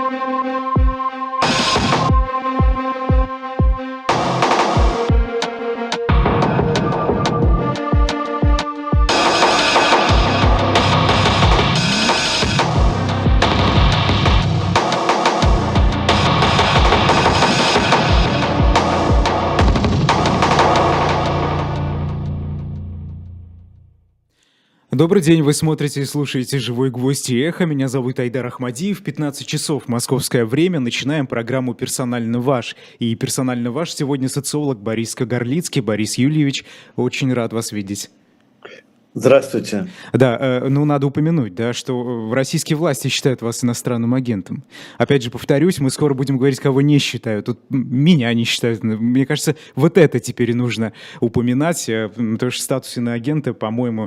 Добрый день, вы смотрите и слушаете «Живой гвоздь» и «Эхо». Меня зовут Айдар Ахмадиев. 15 часов московское время. Начинаем программу «Персонально ваш». И персонально ваш сегодня социолог Борис Кагарлицкий. Борис Юльевич, очень рад вас видеть. Здравствуйте. Да, надо упомянуть, да, что российские власти считают вас иностранным агентом. Опять же, повторюсь, мы скоро будем говорить, кого не считают. Тут меня не считают. Мне кажется, вот это теперь и нужно упоминать, потому что статус иноагента, по-моему,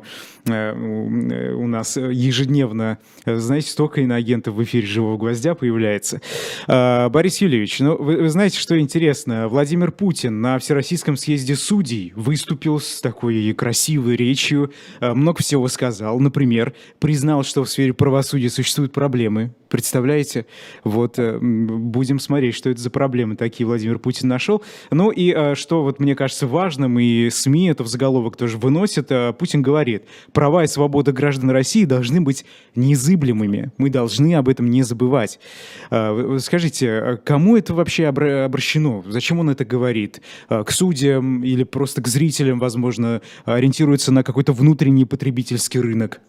у нас ежедневно, знаете, столько иноагентов в эфире «Живого гвоздя» появляется. Борис Юльевич, вы знаете, что интересно? Владимир Путин на Всероссийском съезде судей выступил с такой красивой речью, много всего сказал. Например, признал, что в сфере правосудия существуют проблемы. Представляете? Вот будем смотреть, что это за проблемы такие Владимир Путин нашел. Ну и что вот мне кажется важным, и СМИ это в заголовок тоже выносят, Путин говорит, права и свободы граждан России должны быть незыблемыми. Мы должны об этом не забывать. Скажите, кому это вообще обращено? Зачем он это говорит? К судьям или просто к зрителям, возможно, ориентируется на какой-то внутренний потребительский рынок?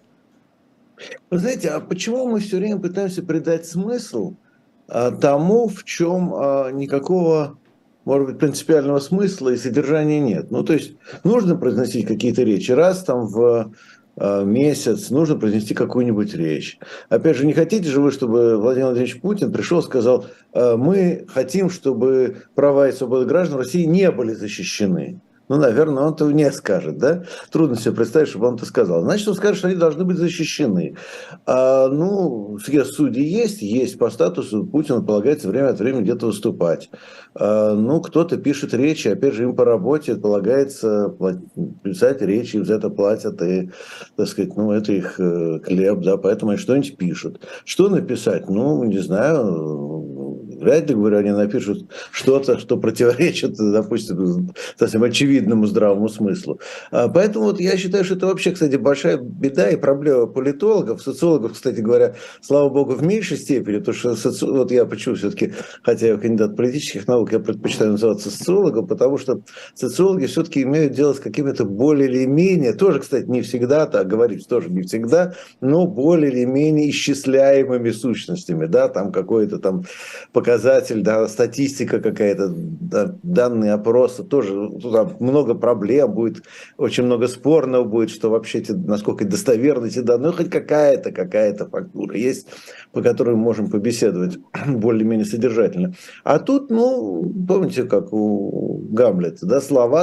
Вы знаете, а почему мы все время пытаемся придать смысл тому, в чем никакого, может быть, принципиального смысла и содержания нет? Ну, то есть нужно произносить какие-то речи раз там в месяц, нужно произнести какую-нибудь речь. Опять же, не хотите же вы, чтобы Владимир Владимирович Путин пришел и сказал, мы хотим, чтобы права и свободы граждан России не были защищены? Ну, наверное, он этого не скажет, да? Трудно себе представить, чтобы он это сказал. Значит, он скажет, что они должны быть защищены. Съезд судей есть по статусу, Путину полагается время от времени где-то выступать. Кто-то пишет речи, опять же, им по работе полагается писать речи, им за это платят, и, так сказать, это их хлеб, да, поэтому они что-нибудь пишут. Что написать? Не знаю, вряд ли, говорю, они напишут что-то, что противоречит, допустим, совсем очевидному здравому смыслу. Поэтому я считаю, что это вообще, кстати, большая беда и проблема политологов, социологов, кстати говоря, слава богу, в меньшей степени, потому что я почему все-таки, хотя я кандидат политических наук, я предпочитаю называться социологом, потому что социологи все-таки имеют дело с какими-то более или менее, тоже, кстати, не всегда, так говорить тоже не всегда, но более или менее исчисляемыми сущностями, да, там какой-то там показатель, да, статистика какая-то, да, данные опроса, тоже там много проблем будет, очень много спорного будет, что вообще насколько достоверны эти данные, хоть какая-то фактура есть, по которой мы можем побеседовать более-менее содержательно. А тут, помните, как у Гамлета, да, слова.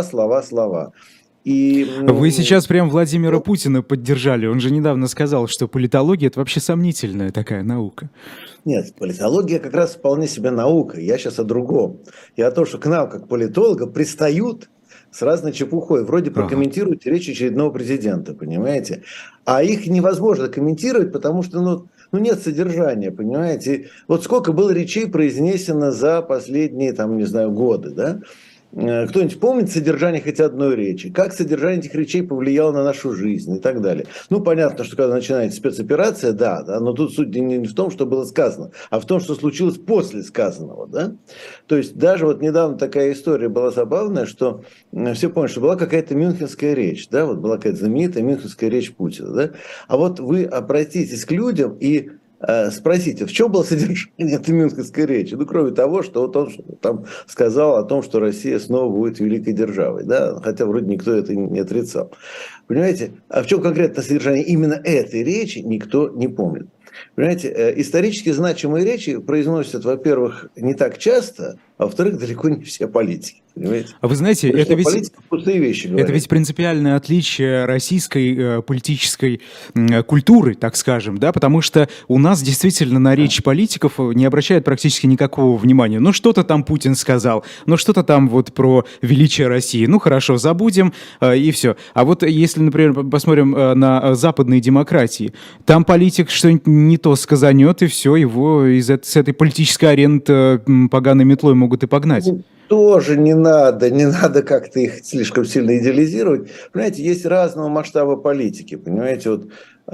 Вы сейчас прям Владимира Путина поддержали. Он же недавно сказал, что политология – это вообще сомнительная такая наука. Нет, политология как раз вполне себе наука. Я сейчас о другом. Я о том, что к нам, как политологам, пристают с разной чепухой. Вроде прокомментируют речь очередного президента, понимаете? А их невозможно комментировать, потому что, нет содержания, понимаете? Вот сколько было речей произнесено за последние, годы, да? Кто-нибудь помнит содержание хоть одной речи? Как содержание этих речей повлияло на нашу жизнь и так далее? Понятно, что когда начинается спецоперация, да, но тут суть не в том, что было сказано, а в том, что случилось после сказанного, да? То есть даже недавно такая история была забавная, что все поняли, что была какая-то мюнхенская речь, да, была какая-то знаменитая мюнхенская речь Путина, да? А вы обратитесь к людям и спросите, в чем было содержание этой мюнхенской речи? Кроме того, что он там сказал о том, что Россия снова будет великой державой, да? Хотя вроде никто это не отрицал. Понимаете? А в чем конкретно содержание именно этой речи, никто не помнит. Понимаете, исторически значимые речи произносят, во-первых, не так часто, а во-вторых, далеко не все политики, понимаете? А вы знаете, Потому это что ведь... политика пустые вещи говорит. Это ведь принципиальное отличие российской политической культуры, так скажем, да, потому что у нас действительно на речь политиков не обращают практически никакого внимания. Ну, что-то там Путин сказал, ну, что-то там вот про величие России. Ну, хорошо, забудем, и все. А вот если, например, посмотрим на западные демократии, там политик что-нибудь не то сказанет, и все, его с этой политической арены поганой метлой могут и погнать. Тоже не надо как-то их слишком сильно идеализировать. Понимаете, есть разного масштаба политики, понимаете, вот,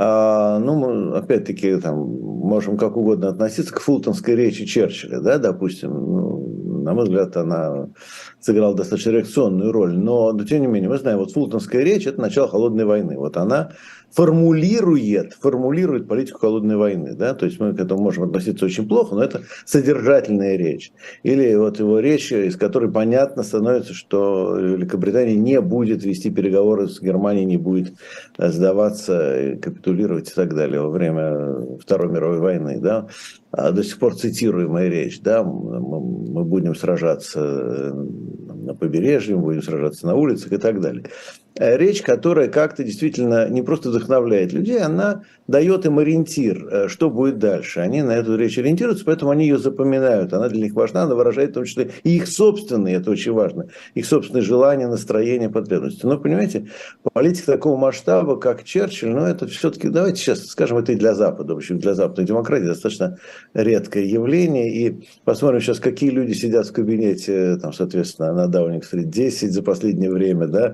ну, мы, опять-таки, там, можем как угодно относиться к фултонской речи Черчилля, да, допустим, ну, на мой взгляд, она сыграла достаточно реакционную роль, но, тем не менее, мы знаем, вот фултонская речь – это начало холодной войны, вот она формулирует политику холодной войны, да, то есть мы к этому можем относиться очень плохо, но это содержательная речь. Или вот его речь, из которой понятно становится, что Великобритания не будет вести переговоры с Германией, не будет сдаваться, капитулировать и так далее во время Второй мировой войны, да. До сих пор цитируемая речь, да, мы будем сражаться на побережье, мы будем сражаться на улицах и так далее. Речь, которая как-то действительно не просто вдохновляет людей, она дает им ориентир, что будет дальше. Они на эту речь ориентируются, поэтому они ее запоминают. Она для них важна, она выражает в том числе и их собственные, это очень важно, их собственные желания, настроения, потребности. Но, понимаете, политик такого масштаба, как Черчилль, ну, это все-таки, давайте сейчас скажем, это и для Запада, в общем, для западной демократии достаточно редкое явление. И посмотрим сейчас, какие люди сидят в кабинете, там, соответственно, на Даунинг-стрит 10 за последнее время, да,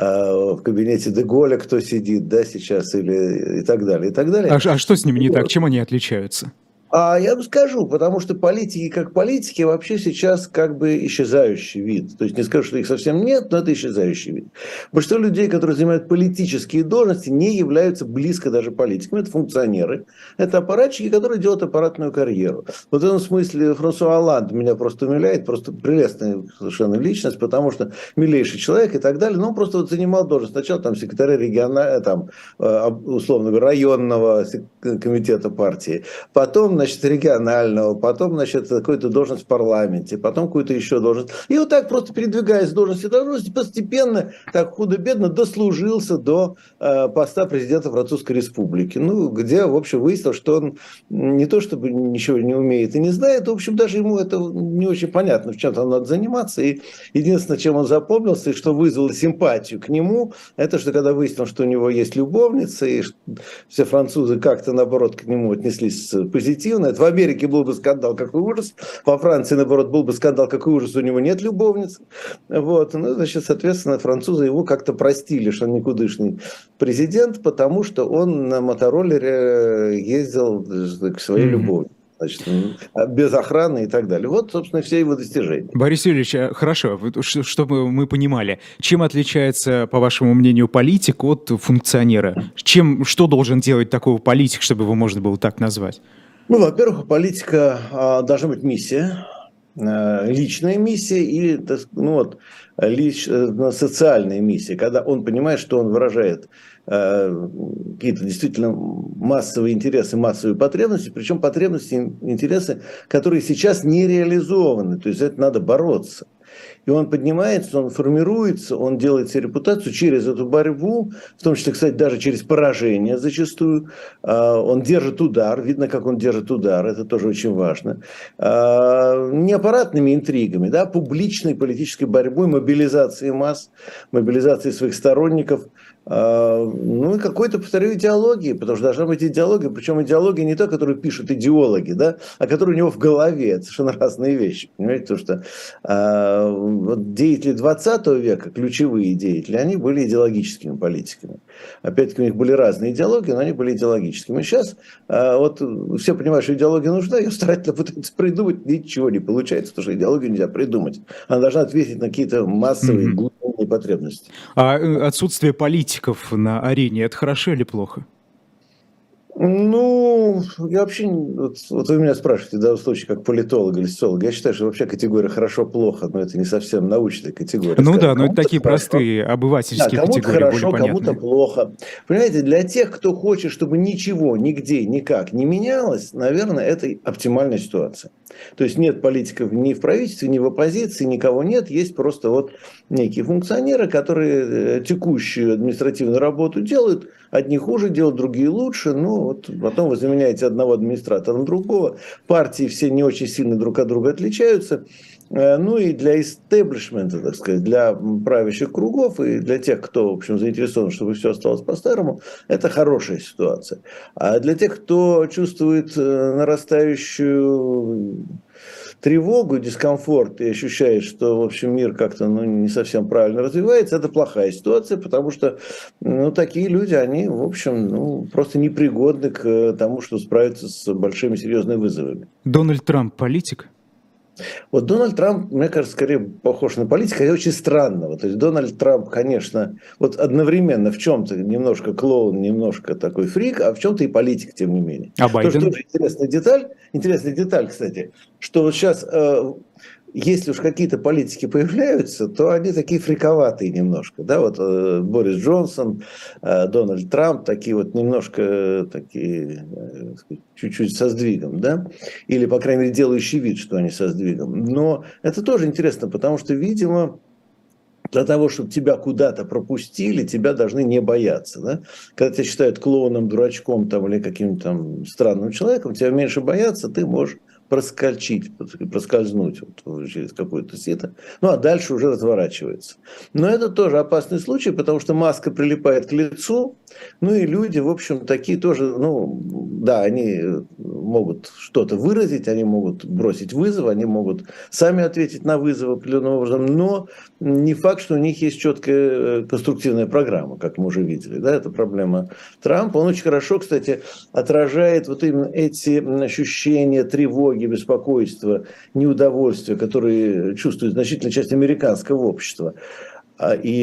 в кабинете Де-Голля кто сидит, да, сейчас, или и так далее, и так далее. А что с ними не так? Чем они отличаются? Я вам скажу, потому что политики как политики вообще сейчас как бы исчезающий вид. То есть не скажу, что их совсем нет, но это исчезающий вид. Большинство людей, которые занимают политические должности, не являются близко даже политиками. Это функционеры, это аппаратчики, которые делают аппаратную карьеру. Вот в этом смысле Франсуа Олланд меня просто умиляет, просто прелестная совершенно личность, потому что милейший человек и так далее. Но он просто вот занимал должность сначала там секретаря регионального, там, условно говоря, районного комитета партии, потом, значит, регионального, потом, значит, какую-то должность в парламенте, потом какую-то еще должность. И вот так просто передвигаясь с должности в должность, постепенно, так худо-бедно, дослужился до поста президента Французской Республики. Ну, где, в общем, выяснилось, что он не то чтобы ничего не умеет и не знает, в общем, даже ему это не очень понятно, в чем там надо заниматься. И единственное, чем он запомнился, и что вызвало симпатию к нему, это что когда выяснилось, что у него есть любовница, и все французы как-то, наоборот, к нему отнеслись позитивно. Это в Америке был бы скандал, какой ужас. Во Франции, наоборот, был бы скандал, какой ужас, у него нет любовницы. Вот. Ну, значит, соответственно, французы его как-то простили, что он никудышный президент, потому что он на мотороллере ездил к своей любовнице. Значит, без охраны и так далее. Вот, собственно, все его достижения. Борис Юрьевич, хорошо, чтобы мы понимали, чем отличается, по вашему мнению, политик от функционера? Что должен делать такого политик, чтобы его можно было так назвать? Ну, во-первых, у политика должна быть миссия, личная миссия и, ну, вот, социальная миссия, когда он понимает, что он выражает какие-то действительно массовые интересы, массовые потребности, причем потребности и интересы, которые сейчас не реализованы, то есть за это надо бороться. И он поднимается, он формируется, он делает себе репутацию через эту борьбу, в том числе, кстати, даже через поражение зачастую. Он держит удар, видно, как он держит удар, это тоже очень важно. Не аппаратными интригами, да, публичной политической борьбой, мобилизацией масс, мобилизацией своих сторонников. Ну и какой-то, повторю, идеологии, потому что должна быть идеология, причем идеология не та, которую пишут идеологи, да, а которая у него в голове, это совершенно разные вещи, понимаете, потому что вот деятели 20 века, ключевые деятели, они были идеологическими политиками. Опять-таки у них были разные идеологии, но они были идеологическими. Сейчас вот все понимают, что идеология нужна, ее старательно пытаются придумать, ничего не получается, потому что идеологию нельзя придумать. Она должна ответить на какие-то массовые глубинные потребности. А отсутствие политиков на арене – это хорошо или плохо? Ну, Ну, я вообще, вот вы меня спрашиваете, в данном случае, как политолог или социолог, я считаю, что вообще категория хорошо-плохо, но это не совсем научная категория, Ну скажем, да, но это кому-то такие хорошо. простые Да, обывательские кому-то категории, более хорошо, кому-то понятные. плохо. Понимаете, для тех, кто хочет, чтобы ничего, нигде, никак не менялось, наверное, это оптимальная ситуация. То есть нет политиков ни в правительстве, ни в оппозиции, никого нет. Есть просто вот некие функционеры, которые текущую административную работу делают. Одни хуже делают, другие лучше. Ну, вот потом вы заменяете одного администратора на другого. Партии все не очень сильно друг от друга отличаются. Ну и для истеблишмента, так сказать, для правящих кругов и для тех, кто, в общем, заинтересован, чтобы все осталось по-старому, это хорошая ситуация. А для тех, кто чувствует нарастающую тревогу, дискомфорт и ощущает, что, в общем, мир как-то не совсем правильно развивается, это плохая ситуация, потому что такие люди, они, в общем, просто непригодны к тому, чтобы справиться с большими серьезными вызовами. Дональд Трамп политик? Вот Дональд Трамп, мне кажется, скорее похож на политика, и очень странного. То есть Дональд Трамп, конечно, вот одновременно в чем-то немножко клоун, немножко такой фрик, а в чем-то и политик, тем не менее. А Тоже Байден? интересная деталь, кстати, что вот сейчас, если уж какие-то политики появляются, то они такие фриковатые немножко. Да? Вот Борис Джонсон, Дональд Трамп, такие вот немножко такие, чуть-чуть со сдвигом, да? Или, по крайней мере, делающие вид, что они со сдвигом. Но это тоже интересно, потому что, видимо, для того, чтобы тебя куда-то пропустили, тебя должны не бояться. Да? Когда тебя считают клоуном, дурачком там, или каким-то там странным человеком, тебя меньше боятся, ты можешь проскользнуть вот через какое-то сито. Ну, а дальше уже разворачивается. Но это тоже опасный случай, потому что маска прилипает к лицу, ну и люди, в общем, такие тоже, да, они могут что-то выразить, они могут бросить вызов, они могут сами ответить на вызов определенным образом, но не факт, что у них есть четкая конструктивная программа, как мы уже видели. Да, это проблема Трампа. Он очень хорошо, кстати, отражает вот именно эти ощущения тревоги, беспокойства, неудовольствия, которые чувствует значительная часть американского общества. И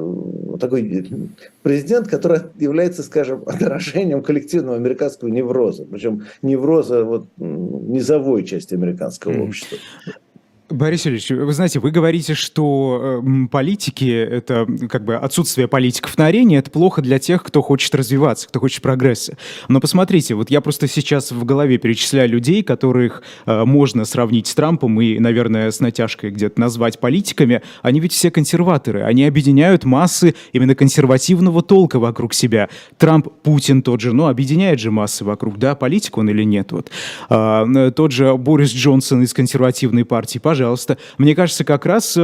такой президент, который является, скажем, отражением коллективного американского невроза, причем невроза низовой части американского общества. Борис Ильич, вы знаете, вы говорите, что политики, это как бы отсутствие политиков на арене, это плохо для тех, кто хочет развиваться, кто хочет прогресса. Но посмотрите, вот я просто сейчас в голове перечисляю людей, которых можно сравнить с Трампом и, наверное, с натяжкой где-то назвать политиками. Они ведь все консерваторы, они объединяют массы именно консервативного толка вокруг себя. Трамп, Путин тот же, объединяет же массы вокруг, да, политик он или нет. Вот. Тот же Борис Джонсон из консервативной партии, пожалуйста. Мне кажется, как раз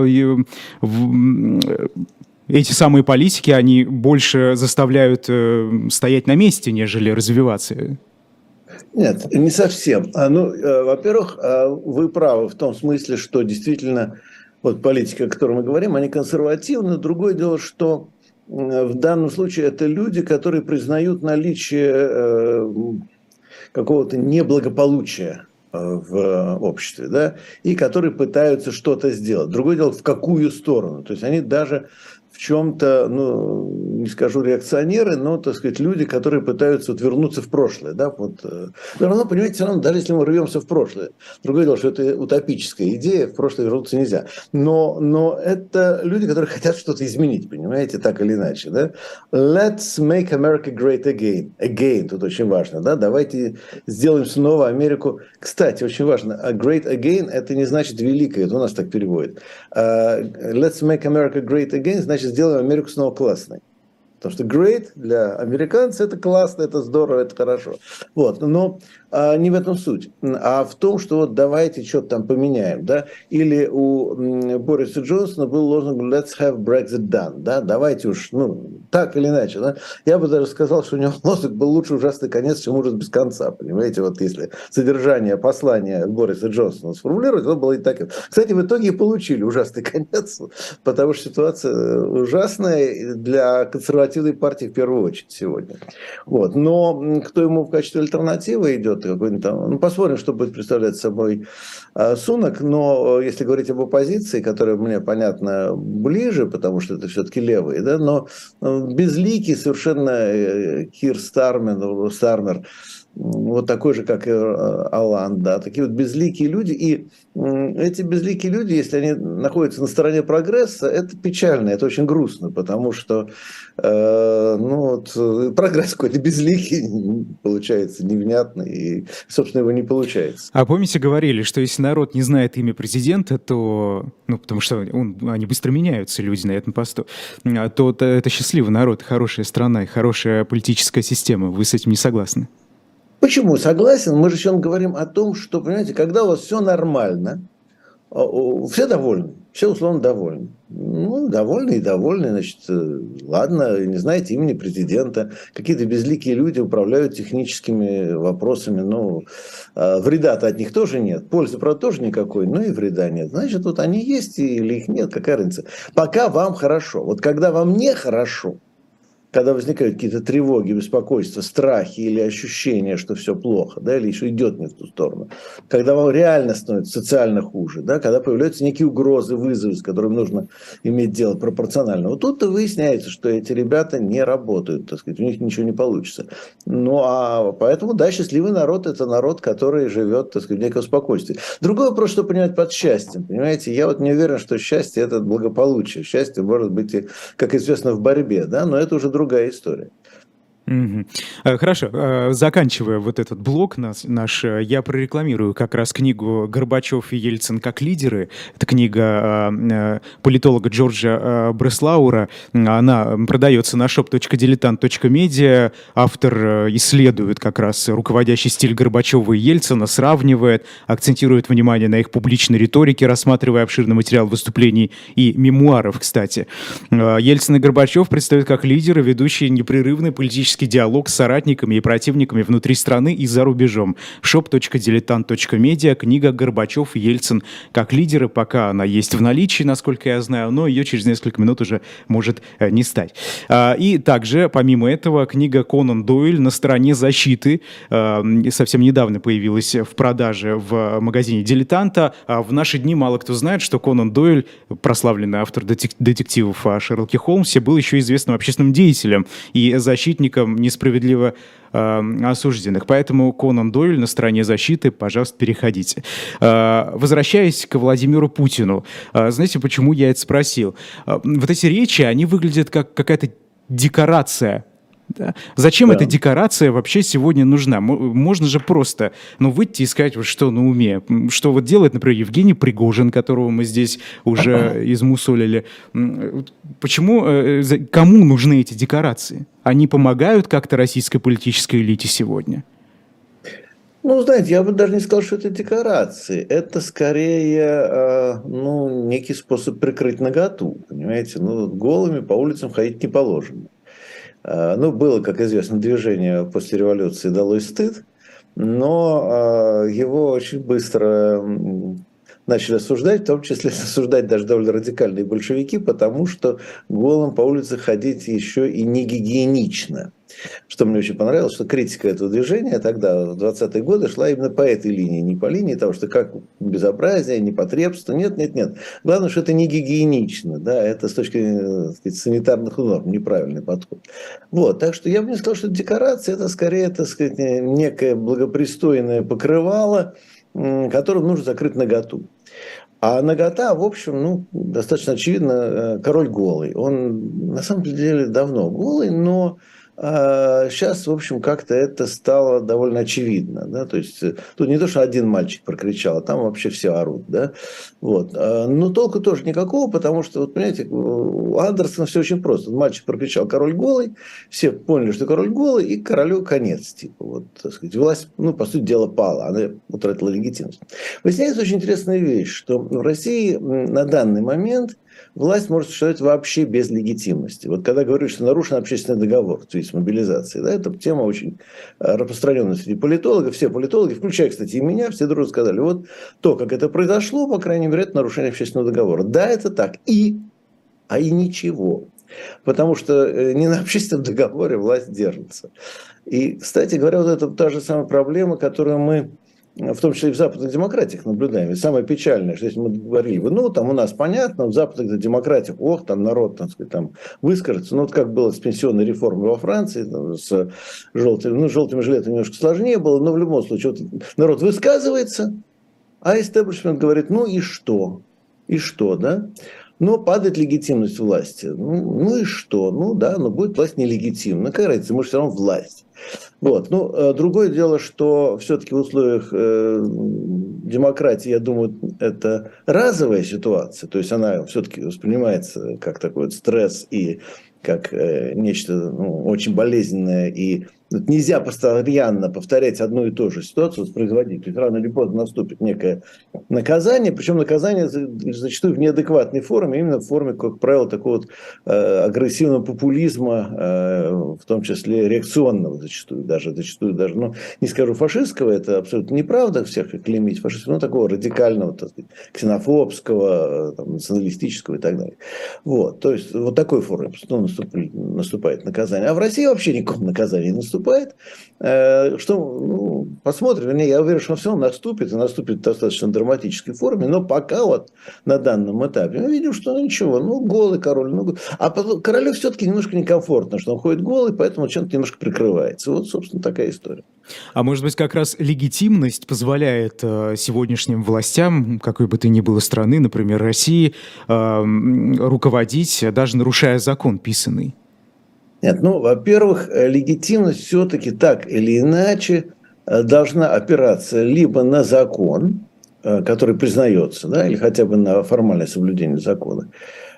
эти самые политики, они больше заставляют стоять на месте, нежели развиваться. Нет, не совсем. Во-первых, вы правы в том смысле, что действительно вот политики, о которой мы говорим, они консервативны. Другое дело, что в данном случае это люди, которые признают наличие какого-то неблагополучия в обществе, да, и которые пытаются что-то сделать. Другое дело, в какую сторону. То есть они даже в чем-то, не скажу реакционеры, но, так сказать, люди, которые пытаются вернуться в прошлое. Да? Все равно, понимаете, все равно, даже если мы рвемся в прошлое, другое дело, что это утопическая идея, в прошлое вернуться нельзя. Но это люди, которые хотят что-то изменить, понимаете, так или иначе. Да? Let's make America great again. Again, тут очень важно. Да? Давайте сделаем снова Америку. Кстати, очень важно, great again, это не значит великое, это у нас так переводит. Let's make America great again, значит, сделаем Америку снова классной. Потому что great для американцев это классно, это здорово, это хорошо. Но не в этом суть, а в том, что давайте что-то там поменяем. Да? Или у Бориса Джонсона был лозунг «Let's have Brexit done». Да? Давайте уж, так или иначе. Да? Я бы даже сказал, что у него лозунг был «Лучше ужасный конец, чем ужас без конца». Понимаете, если содержание послания Бориса Джонсона сформулировать, то было и так. Кстати, в итоге и получили ужасный конец, потому что ситуация ужасная для консервативной партии в первую очередь сегодня. Но кто ему в качестве альтернативы идет, посмотрим, что будет представлять собой Сунак, но если говорить об оппозиции, которая мне, понятно, ближе, потому что это все-таки левые, да, но безликий совершенно Кир Стармер, вот такой же, как и Оланд, да, такие вот безликие люди. И эти безликие люди, если они находятся на стороне прогресса, это печально, это очень грустно, потому что прогресс какой-то безликий, получается, невнятный, и, собственно, его не получается. А помните, говорили, что если народ не знает имя президента, то, ну, потому что они быстро меняются, люди на этом посту, то это счастливый народ, хорошая страна и хорошая политическая система. Вы с этим не согласны? Почему? Согласен. Мы же сейчас говорим о том, что, понимаете, когда у вас все нормально, все довольны, все условно довольны. Ну, довольны и довольны, значит, ладно, не знаете имени президента, какие-то безликие люди управляют техническими вопросами, ну, вреда-то от них тоже нет, пользы, правда, тоже никакой, но и вреда нет. Значит, вот они есть или их нет, какая разница. Пока вам хорошо. Вот когда вам нехорошо, когда возникают какие-то тревоги, беспокойства, страхи или ощущение, что все плохо, да, или еще идет не в ту сторону, когда вам реально становится социально хуже, да, когда появляются некие угрозы, вызовы, с которыми нужно иметь дело пропорционально. Вот тут-то выясняется, что эти ребята не работают, так сказать, у них ничего не получится. Ну, а поэтому, да, счастливый народ – это народ, который живет, так сказать, в неком спокойствии. Другой вопрос, что понимать под счастьем, понимаете, я вот не уверен, что счастье – это благополучие. Счастье может быть, и, как известно, в борьбе, да, но это уже другая история. Мгм. Хорошо, заканчивая вот этот блок наш, я прорекламирую как раз книгу «Горбачев и Ельцин как лидеры». Это книга политолога Джорджа Бреслаура. Она продается на shop.diletant.media. Автор исследует как раз руководящий стиль Горбачева и Ельцина, сравнивает, акцентирует внимание на их публичной риторике, рассматривая обширный материал выступлений и мемуаров, кстати. Ельцин и Горбачев предстают как лидеры, ведущие непрерывный политический диалог с соратниками и противниками внутри страны и за рубежом. shop.diletant.media. Книга «Горбачев и Ельцин как лидеры». Пока она есть в наличии, насколько я знаю, но ее через несколько минут уже может не стать. И также, помимо этого, книга Конан Дойль «На стороне защиты». Совсем недавно появилась в продаже в магазине «Дилетанта». В наши дни мало кто знает, что Конан Дойль, прославленный автор детективов о Шерлоке Холмсе, был еще известным общественным деятелем и защитником несправедливо осужденных. Поэтому Конан Дойль «На стороне защиты», пожалуйста, переходите. Возвращаясь к Владимиру Путину, знаете, почему я это спросил? Вот эти речи, они выглядят как какая-то декорация. Да? Зачем эта декорация вообще сегодня нужна? Можно же просто выйти и сказать, вот что на уме. Что вот делает, например, Евгений Пригожин, которого мы здесь уже измусолили. Почему, кому нужны эти декорации? Они помогают как-то российской политической элите сегодня? Ну, знаете, я бы даже не сказал, что это декорации. Это скорее, некий способ прикрыть наготу, понимаете? Ну, голыми по улицам ходить не положено. Ну, было, как известно, движение после революции «Долой стыд», но его очень быстро начали осуждать, в том числе осуждать даже довольно радикальные большевики, потому что голым по улице ходить еще и не гигиенично. Что мне очень понравилось, что критика этого движения тогда, в 20-е годы, шла именно по этой линии, не по линии того, что как безобразие, непотребство. Нет. Главное, что это не гигиенично, да, это с точки зрения, так сказать, санитарных норм, неправильный подход. Вот, так что я бы не сказал, что декорация, это скорее, так сказать, некое благопристойное покрывало, которым нужно закрыть наготу. А нагота, в общем, достаточно очевидно, король голый. Он на самом деле давно голый, но сейчас, в общем, как-то это стало довольно очевидно. Да? То есть тут не то, что один мальчик прокричал, а там вообще все орут. Да? Вот. Но толку тоже никакого, потому что, вот, понимаете, у Андерсона все очень просто. Мальчик прокричал «король голый», все поняли, что король голый, и королю конец. Типа, вот, так сказать, власть, по сути дела, пала, она утратила легитимность. Выясняется очень интересная вещь, что в России на данный момент власть может существовать вообще без легитимности. Вот когда говорят, что нарушен общественный договор в связи с мобилизацией, да, это тема очень распространенная среди политологов. Все политологи, включая, кстати, и меня, все дружно сказали, вот то, как это произошло, по крайней мере, это нарушение общественного договора. Да, это так. И ничего. Потому что не на общественном договоре власть держится. И, кстати говоря, вот это та же самая проблема, которую мы в том числе и в западных демократиях наблюдаем. И самое печальное, что если мы говорили бы, ну, там у нас понятно, в западных демократиях, там народ, так сказать, там выскажется. Ну, вот как было с пенсионной реформой во Франции, там, с желтыми жилетами немножко сложнее было, но в любом случае, вот народ высказывается, а истеблишмент говорит, ну и что? И что, да? Но падает легитимность власти. Ну и что? Ну да, но будет власть нелегитимна. Какая разница, мы же все равно власть. Вот. Ну, другое дело, что все-таки в условиях демократии, я думаю, это разовая ситуация. То есть она все-таки воспринимается как такой вот стресс и как нечто очень болезненное. И нельзя постоянно повторять одну и ту же ситуацию, воспроизводить. То есть рано или поздно наступит некое наказание, причем наказание зачастую в неадекватной форме, именно в форме, как правило, такого вот агрессивного популизма, в том числе реакционного зачастую даже, ну, не скажу фашистского, это абсолютно неправда всех клеймить фашистского, но такого радикального, так сказать, ксенофобского, там, националистического и так далее. Вот, то есть вот такой форме наступает наказание. А в России вообще никакого наказания не наступает. Что, посмотрим, вернее, я уверен, что все наступит, и наступит в достаточно драматической форме, но пока вот на данном этапе мы видим, что ничего, голый король, а королю все-таки немножко некомфортно, что он ходит голый, поэтому чем-то немножко прикрывается. Вот, собственно, такая история. А может быть, как раз легитимность позволяет сегодняшним властям, какой бы то ни было страны, например, России, руководить, даже нарушая закон писанный? Нет, во-первых, легитимность все-таки так или иначе должна опираться либо на закон, который признается, да, или хотя бы на формальное соблюдение закона,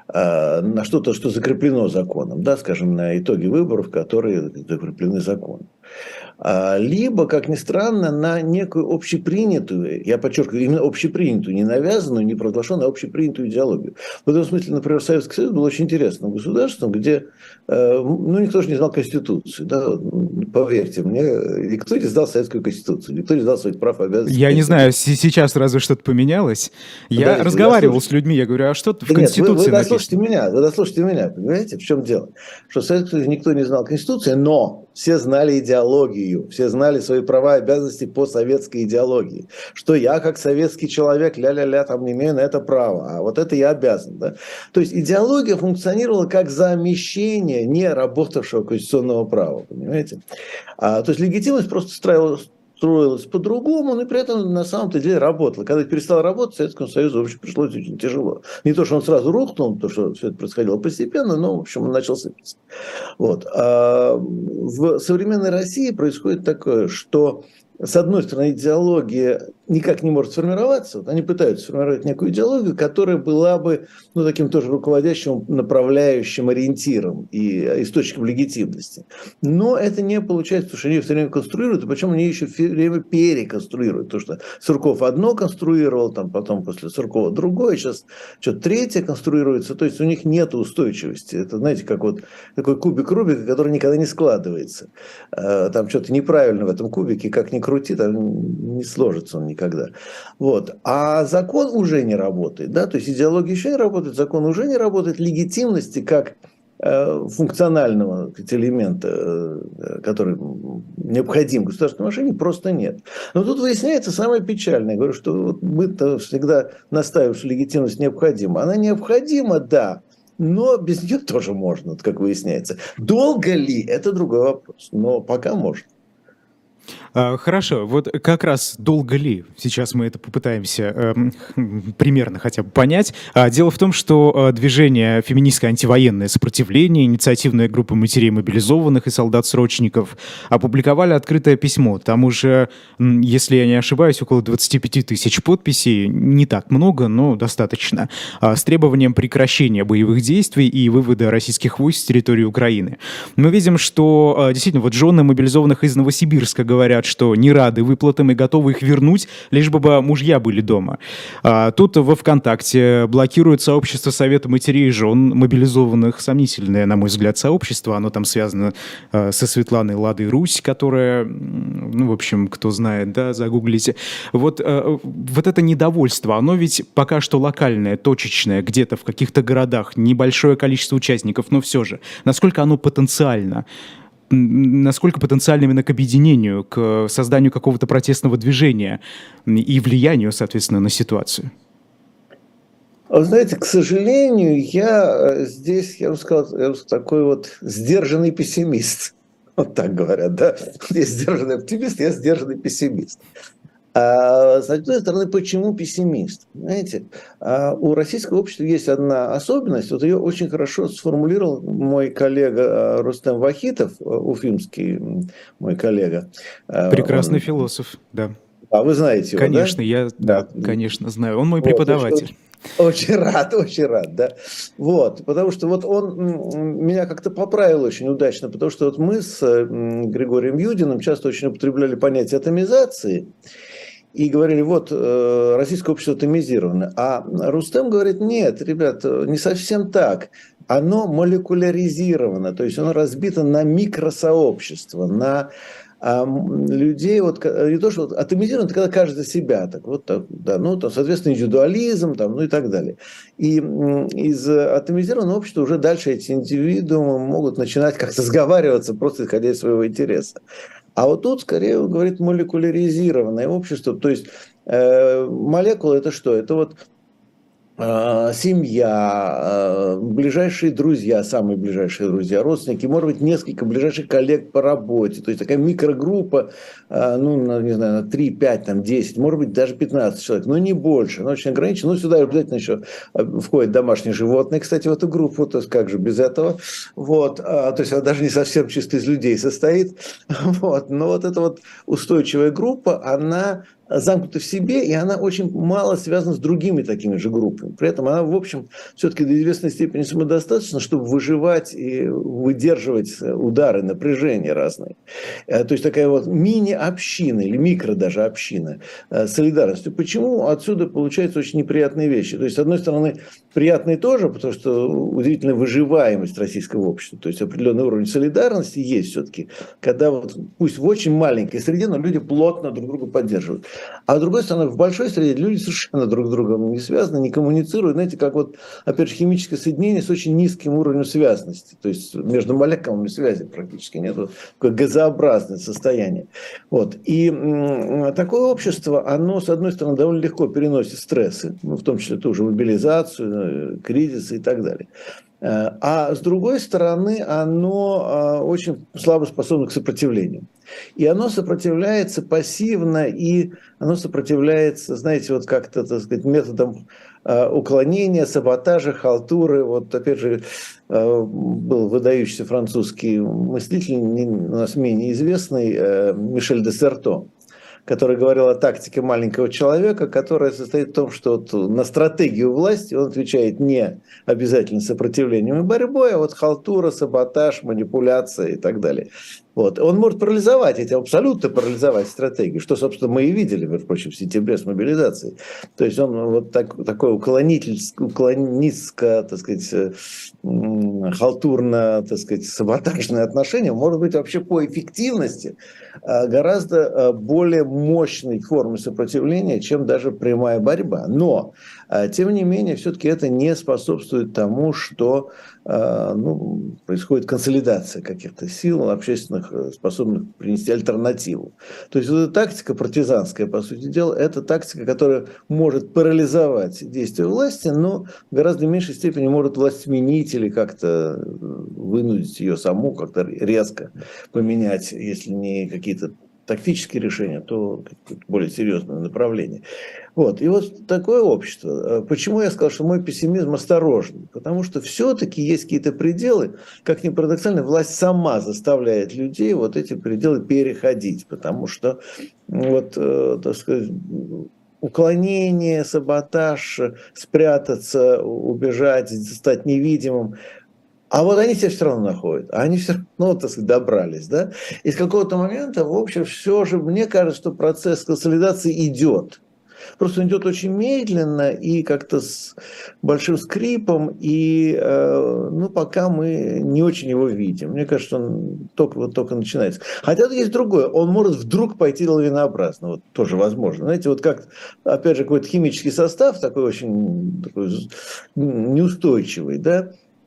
на что-то, что закреплено законом, да, скажем, на итоги выборов, которые закреплены законом. Либо, как ни странно, на некую общепринятую, я подчеркиваю, именно общепринятую, не навязанную, не проглашенную, а общепринятую идеологию. В этом смысле, например, Советский Союз был очень интересным государством, где, никто же не знал Конституции, да, поверьте мне, никто не знал Советскую Конституцию, никто не знал своих прав и обязанностей. Я не знаю, сейчас разве что-то поменялось. Я разговаривал с людьми, я говорю, а что в Конституции написано? Вы дослушайте меня, понимаете, в чем дело? Что в Советском Союзе никто не знал Конституции, но все знали идеологию, все знали свои права и обязанности по советской идеологии. Что я, как советский человек, там не имею на это права, а вот это я обязан. Да? То есть идеология функционировала как замещение не работавшего конституционного права, понимаете? То есть легитимность просто строилась по-другому, но при этом на самом-то деле работала. Когда перестал работать, Советскому Союзу, в общем, пришлось очень тяжело. Не то, что он сразу рухнул, то, что все это происходило постепенно, но, в общем, он начал сыпаться. Вот. А в современной России происходит такое, что, с одной стороны, идеология никак не может сформироваться. Вот они пытаются сформировать некую идеологию, которая была бы таким тоже руководящим, направляющим ориентиром и источником легитимности. Но это не получается, потому что они все время конструируют, и причем они еще все время переконструируют. Потому что Сурков одно конструировал, потом после Суркова другое, сейчас что-то третье конструируется. То есть у них нет устойчивости. Это, знаете, как вот такой кубик Рубика, который никогда не складывается. Там что-то неправильно в этом кубике, как ни крути, там не сложится он никогда. Вот. А закон уже не работает. Да? То есть идеология еще не работает, закон уже не работает. Легитимности как функционального элемента, который необходим в государственной машине, просто нет. Но тут выясняется самое печальное. Я говорю, что вот мы-то всегда настаиваем, что легитимность необходима. Она необходима, да, но без нее тоже можно, как выясняется. Долго ли? Это другой вопрос. Но пока можно. Хорошо, вот как раз долго ли, сейчас мы это попытаемся примерно хотя бы понять. Дело в том, что движение «Феминистское антивоенное сопротивление», инициативная группа матерей мобилизованных и солдат-срочников опубликовали открытое письмо. Там уже, если я не ошибаюсь, около 25 тысяч подписей, не так много, но достаточно, с требованием прекращения боевых действий и вывода российских войск с территории Украины. Мы видим, что действительно вот жены мобилизованных из Новосибирска говорят, что не рады выплатам и готовы их вернуть, лишь бы мужья были дома. Тут во ВКонтакте блокируют сообщество Совета матерей и жен мобилизованных. Сомнительное, на мой взгляд, сообщество. Оно там связано со Светланой Ладой Русь, которая, в общем, кто знает, да, загуглите. Вот это недовольство, оно ведь пока что локальное, точечное, где-то в каких-то городах, небольшое количество участников, но все же. Насколько оно потенциально? насколько потенциальны именно к объединению, к созданию какого-то протестного движения и влиянию, соответственно, на ситуацию? Вы знаете, к сожалению, я здесь, я бы сказал, такой вот сдержанный пессимист. Вот так говорят, да? Я сдержанный оптимист, я сдержанный пессимист. А с одной стороны, почему пессимист? Знаете, у российского общества есть одна особенность, вот ее очень хорошо сформулировал мой коллега Рустем Вахитов, уфимский мой коллега. Прекрасный Он, философ, да. вы знаете его, да? Конечно, да, Да. конечно, знаю. Он мой Вот, преподаватель. очень рад, да. Вот, потому что вот он меня как-то поправил очень удачно, потому что вот мы с Григорием Юдиным часто очень употребляли понятие атомизации и говорили, вот, российское общество атомизировано. А Рустем говорит, нет, ребят, не совсем так. Оно молекуляризировано, то есть оно разбито на микросообщества, на людей, вот, не то, что вот, атомизирован, это когда каждый за себя, так, вот так, да, ну, там, соответственно, индивидуализм, там, ну и так далее. И из атомизированного общества уже дальше эти индивидуумы могут начинать как-то сговариваться, просто исходя из своего интереса. А вот тут, скорее, он говорит, молекуляризированное общество, то есть молекула это что? Это вот семья, ближайшие друзья, самые ближайшие друзья, родственники, может быть, несколько ближайших коллег по работе. То есть такая микрогруппа, ну, не знаю, на 3, 5, там, 10, может быть, даже 15 человек, но не больше, но очень ограничено. Ну, сюда обязательно еще входят домашние животные, кстати, в эту группу, то есть как же без этого. Вот, то есть она даже не совсем чисто из людей состоит. Вот, но вот эта вот устойчивая группа, она замкнута в себе, и она очень мало связана с другими такими же группами. При этом она, в общем, все-таки до известной степени самодостаточна, чтобы выживать и выдерживать удары, напряжения разные. То есть такая вот мини-община или микро даже община солидарностью. Почему? Отсюда получаются очень неприятные вещи. То есть, с одной стороны, приятные тоже, потому что удивительная выживаемость российского общества, то есть определенный уровень солидарности есть все-таки, когда вот, пусть в очень маленькой среде, но люди плотно друг друга поддерживают. А с другой стороны, в большой среде люди совершенно друг с другом не связаны, не коммуницируют. Знаете, как вот, опять же, химическое соединение с очень низким уровнем связности. То есть между молекулами связи практически нет. Такое газообразное состояние. Вот. И такое общество, оно, с одной стороны, довольно легко переносит стрессы, ну, в том числе тоже мобилизацию, кризисы и так далее. А с другой стороны, оно очень слабо способно к сопротивлению. И оно сопротивляется пассивно, и оно сопротивляется, знаете, вот как-то, так сказать, методом уклонения, саботажа, халтуры. Вот, опять же, был выдающийся французский мыслитель, у нас менее известный, Мишель де Серто, который говорил о тактике маленького человека, которая состоит в том, что вот на стратегию власти он отвечает не обязательно сопротивлением и борьбой, а вот халтура, саботаж, манипуляция и так далее. Вот. Он может парализовать эти, абсолютно парализовать стратегию, что, собственно, мы и видели, между прочим, в сентябре с мобилизацией. То есть он вот такой уклонистско, так сказать, халтурно, так сказать, саботажное отношение может быть вообще по эффективности гораздо более мощной формой сопротивления, чем даже прямая борьба. Но, тем не менее, все-таки это не способствует тому, что происходит консолидация каких-то сил общественных, способных принести альтернативу. То есть вот эта тактика партизанская, по сути дела, это тактика, которая может парализовать действия власти, но в гораздо меньшей степени может власть сменить или как-то вынудить ее саму, как-то резко поменять, если не какие-то тактические решения, то более серьезное направление. Вот. И вот такое общество. Почему я сказал, что мой пессимизм осторожный? Потому что все-таки есть какие-то пределы, как ни парадоксально, власть сама заставляет людей вот эти пределы переходить, потому что вот, так сказать, уклонение, саботаж, спрятаться, убежать, стать невидимым. А вот они себя все равно находят, они все равно, так сказать, добрались, да. И с какого-то момента, в общем, все же, мне кажется, что процесс консолидации идет. Просто он идет очень медленно и как-то с большим скрипом, и пока мы не очень его видим. Мне кажется, он только начинается. Хотя есть другое, он может вдруг пойти лавинообразно, вот тоже возможно. Знаете, вот как, опять же, какой-то химический состав такой очень такой неустойчивый, да,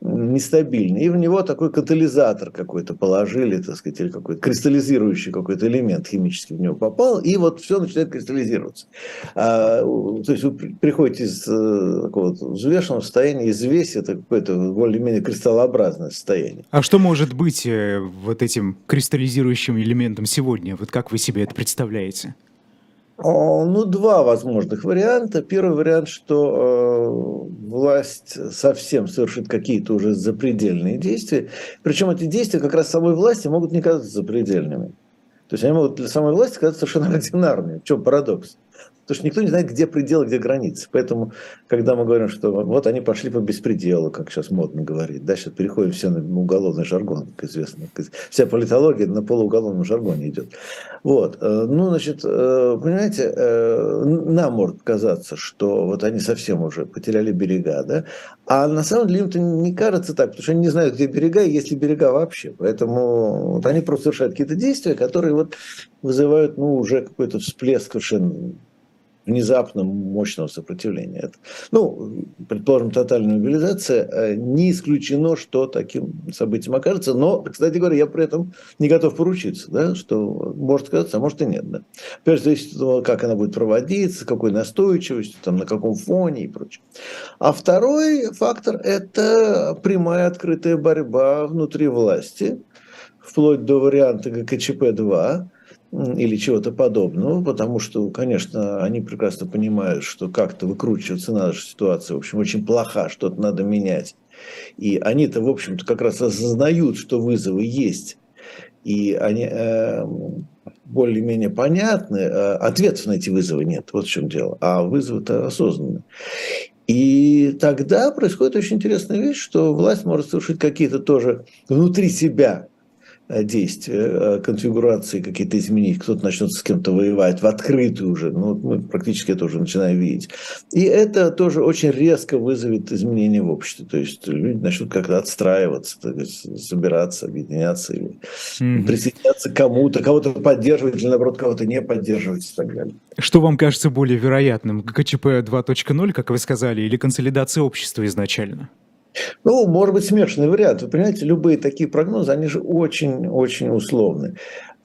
нестабильный. И в него такой катализатор какой-то положили, так сказать, или какой-то кристаллизирующий какой-то элемент химический в него попал, и вот все начинает кристаллизироваться. То есть вы приходите из такого взвешенного состояния, из веси, это какое-то более-менее кристаллообразное состояние. А что может быть вот этим кристаллизирующим элементом сегодня? Вот как вы себе это представляете? Ну, два возможных варианта. Первый вариант, что власть совсем совершит какие-то уже запредельные действия. Причем эти действия как раз самой власти могут не казаться запредельными. То есть они могут для самой власти казаться совершенно ординарными. В чем парадокс? Потому что никто не знает, где пределы, где границы. Поэтому, когда мы говорим, что вот они пошли по беспределу, как сейчас модно говорить, да, сейчас переходим все на уголовный жаргон, как известно. Вся политология на полууголовном жаргоне идет. Вот. Ну, значит, понимаете, нам может казаться, что вот они совсем уже потеряли берега, да, а на самом деле им-то не кажется так, потому что они не знают, где берега и есть ли берега вообще. Поэтому вот они просто совершают какие-то действия, которые вот вызывают, ну, уже какой-то всплеск совершенно внезапно мощного сопротивления. Это, ну, предположим, тотальная мобилизация, не исключено, что таким событием окажется, но, кстати говоря, я при этом не готов поручиться, да, что может оказаться, а может и нет. Да. Опять же, зависит от того, как она будет проводиться, какой настойчивостью, там, на каком фоне и прочее. А второй фактор – это прямая открытая борьба внутри власти, вплоть до варианта ГКЧП-2, или чего-то подобного, потому что, конечно, они прекрасно понимают, что как-то выкручиваться надо, что ситуация, в общем, очень плоха, что-то надо менять. И они-то, в общем-то, как раз осознают, что вызовы есть, и они более-менее понятны, ответов на эти вызовы нет, вот в чем дело, а вызовы-то осознанны. И тогда происходит очень интересная вещь, что власть может совершить какие-то тоже внутри себя действия, конфигурации какие-то изменить, кто-то начнет с кем-то воевать в открытую уже, ну, мы практически это уже начинаем видеть. И это тоже очень резко вызовет изменения в обществе, то есть люди начнут как-то отстраиваться, собираться, объединяться или присоединяться к кому-то, кого-то поддерживать или, наоборот, кого-то не поддерживать и так далее. Что вам кажется более вероятным? ГКЧП 2.0, как вы сказали, или консолидация общества изначально? Ну, может быть, смешанный вариант. Вы понимаете, любые такие прогнозы, они же очень-очень условны.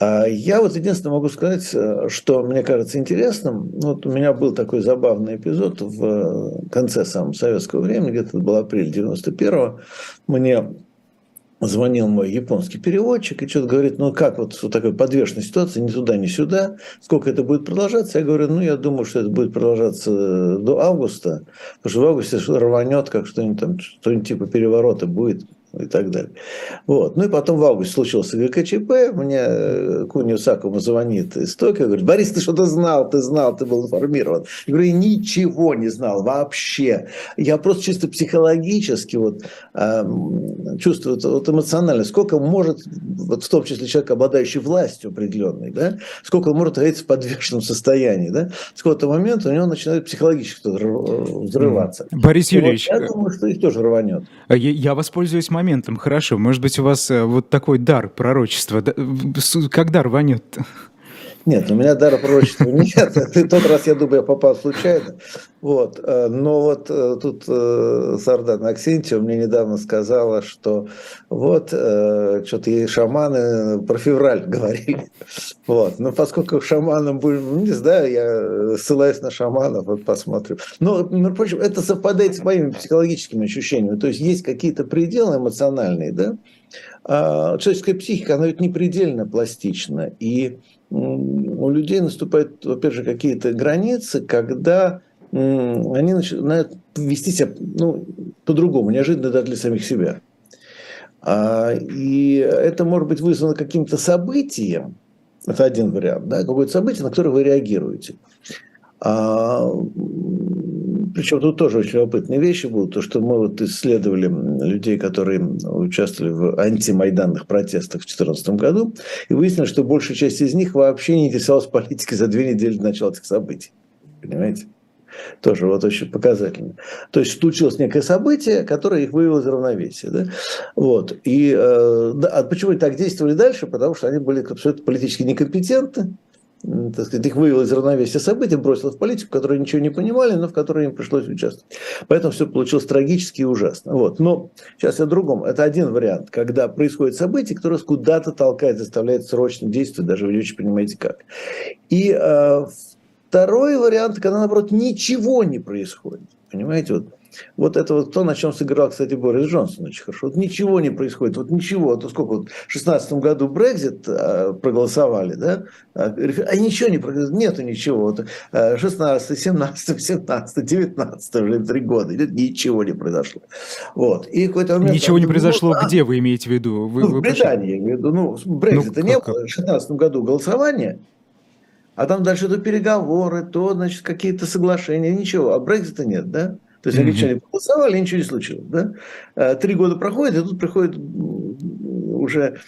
Я вот единственное могу сказать, что мне кажется интересным. Вот у меня был такой забавный эпизод в конце самого советского времени, где-то это был апрель 91-го. Мне звонил мой японский переводчик и что-то говорит, ну как вот в такой подвешенной ситуации, ни туда, ни сюда, сколько это будет продолжаться? Я говорю, ну я думаю, что это будет продолжаться до августа, потому что в августе рванет, как что-нибудь там, что-нибудь типа переворота будет и так далее. Вот. Ну и потом в августе случился ГКЧП, мне Кунио Сакума звонит из Токио, говорит, Борис, ты что-то знал, ты был информирован. Я говорю, я ничего не знал вообще. Я просто чисто психологически вот, чувствую, вот эмоционально, сколько может, вот в том числе человек, обладающий властью определенной, да, сколько он может находиться в подвешенном состоянии, да, с какого-то момента у него начинает психологически взрываться. Борис Юрьевич, вот я думаю, что их тоже рванет. Я воспользуюсь моментом, хорошо. Может быть, у вас вот такой дар пророчества. Когда рванет? Нет, у меня дара пророчества нет. Тот раз, я думаю, я попал случайно. Вот. Но вот тут Сардана Аксентьева мне недавно сказала, что вот что-то ей шаманы про февраль говорили. Вот. Но поскольку шаманом будем, не знаю, я ссылаюсь на шаманов, вот посмотрим. Но, между прочим, это совпадает с моими психологическими ощущениями. То есть есть какие-то пределы эмоциональные, да? Человеческая психика, она ведь не предельно пластична. И у людей наступают, опять же, какие-то границы, когда они начинают вести себя по-другому, неожиданно даже для самих себя. И это может быть вызвано каким-то событием, это один вариант, да, какое-то событие, на которое вы реагируете. Причем тут тоже очень любопытные вещи будут, то, что мы вот исследовали людей, которые участвовали в антимайданных протестах в 2014 году, и выяснили, что большая часть из них вообще не интересовалась политикой за 2 недели до начала этих событий. Понимаете? Тоже вот очень показательно. То есть случилось некое событие, которое их вывело из равновесия. Да? Вот. И почему они так действовали дальше? Потому что они были абсолютно политически некомпетентны. так сказать, их вывело из равновесия событий, бросило в политику, которые ничего не понимали, но в которой им пришлось участвовать. Поэтому все получилось трагически и ужасно. Вот. Но сейчас я о другом. Это один вариант, когда происходит событие, которое вас куда-то толкает, заставляет срочно действовать, даже вы не очень понимаете как. И второй вариант, когда, наоборот, ничего не происходит. Понимаете, вот это вот то, на чем сыграл, кстати, Борис Джонсон очень хорошо. Вот ничего не происходит, вот ничего. Вот сколько вот в 2016 году Брексит проголосовали, да? А ничего не происходит, нету ничего. Вот 16, 17, 17, 19, уже 3 года, ничего не произошло. Вот. И в какой-то момент... Ничего не произошло, где вы имеете в виду? в Британии, я имею в виду. Ну, Брексита не было, в 2016 году голосование. А там дальше то переговоры, то, значит, какие-то соглашения, ничего. А Брексита нет, да? То есть англичане проголосовали, ничего не случилось, да? 3 года проходит, и тут приходит уже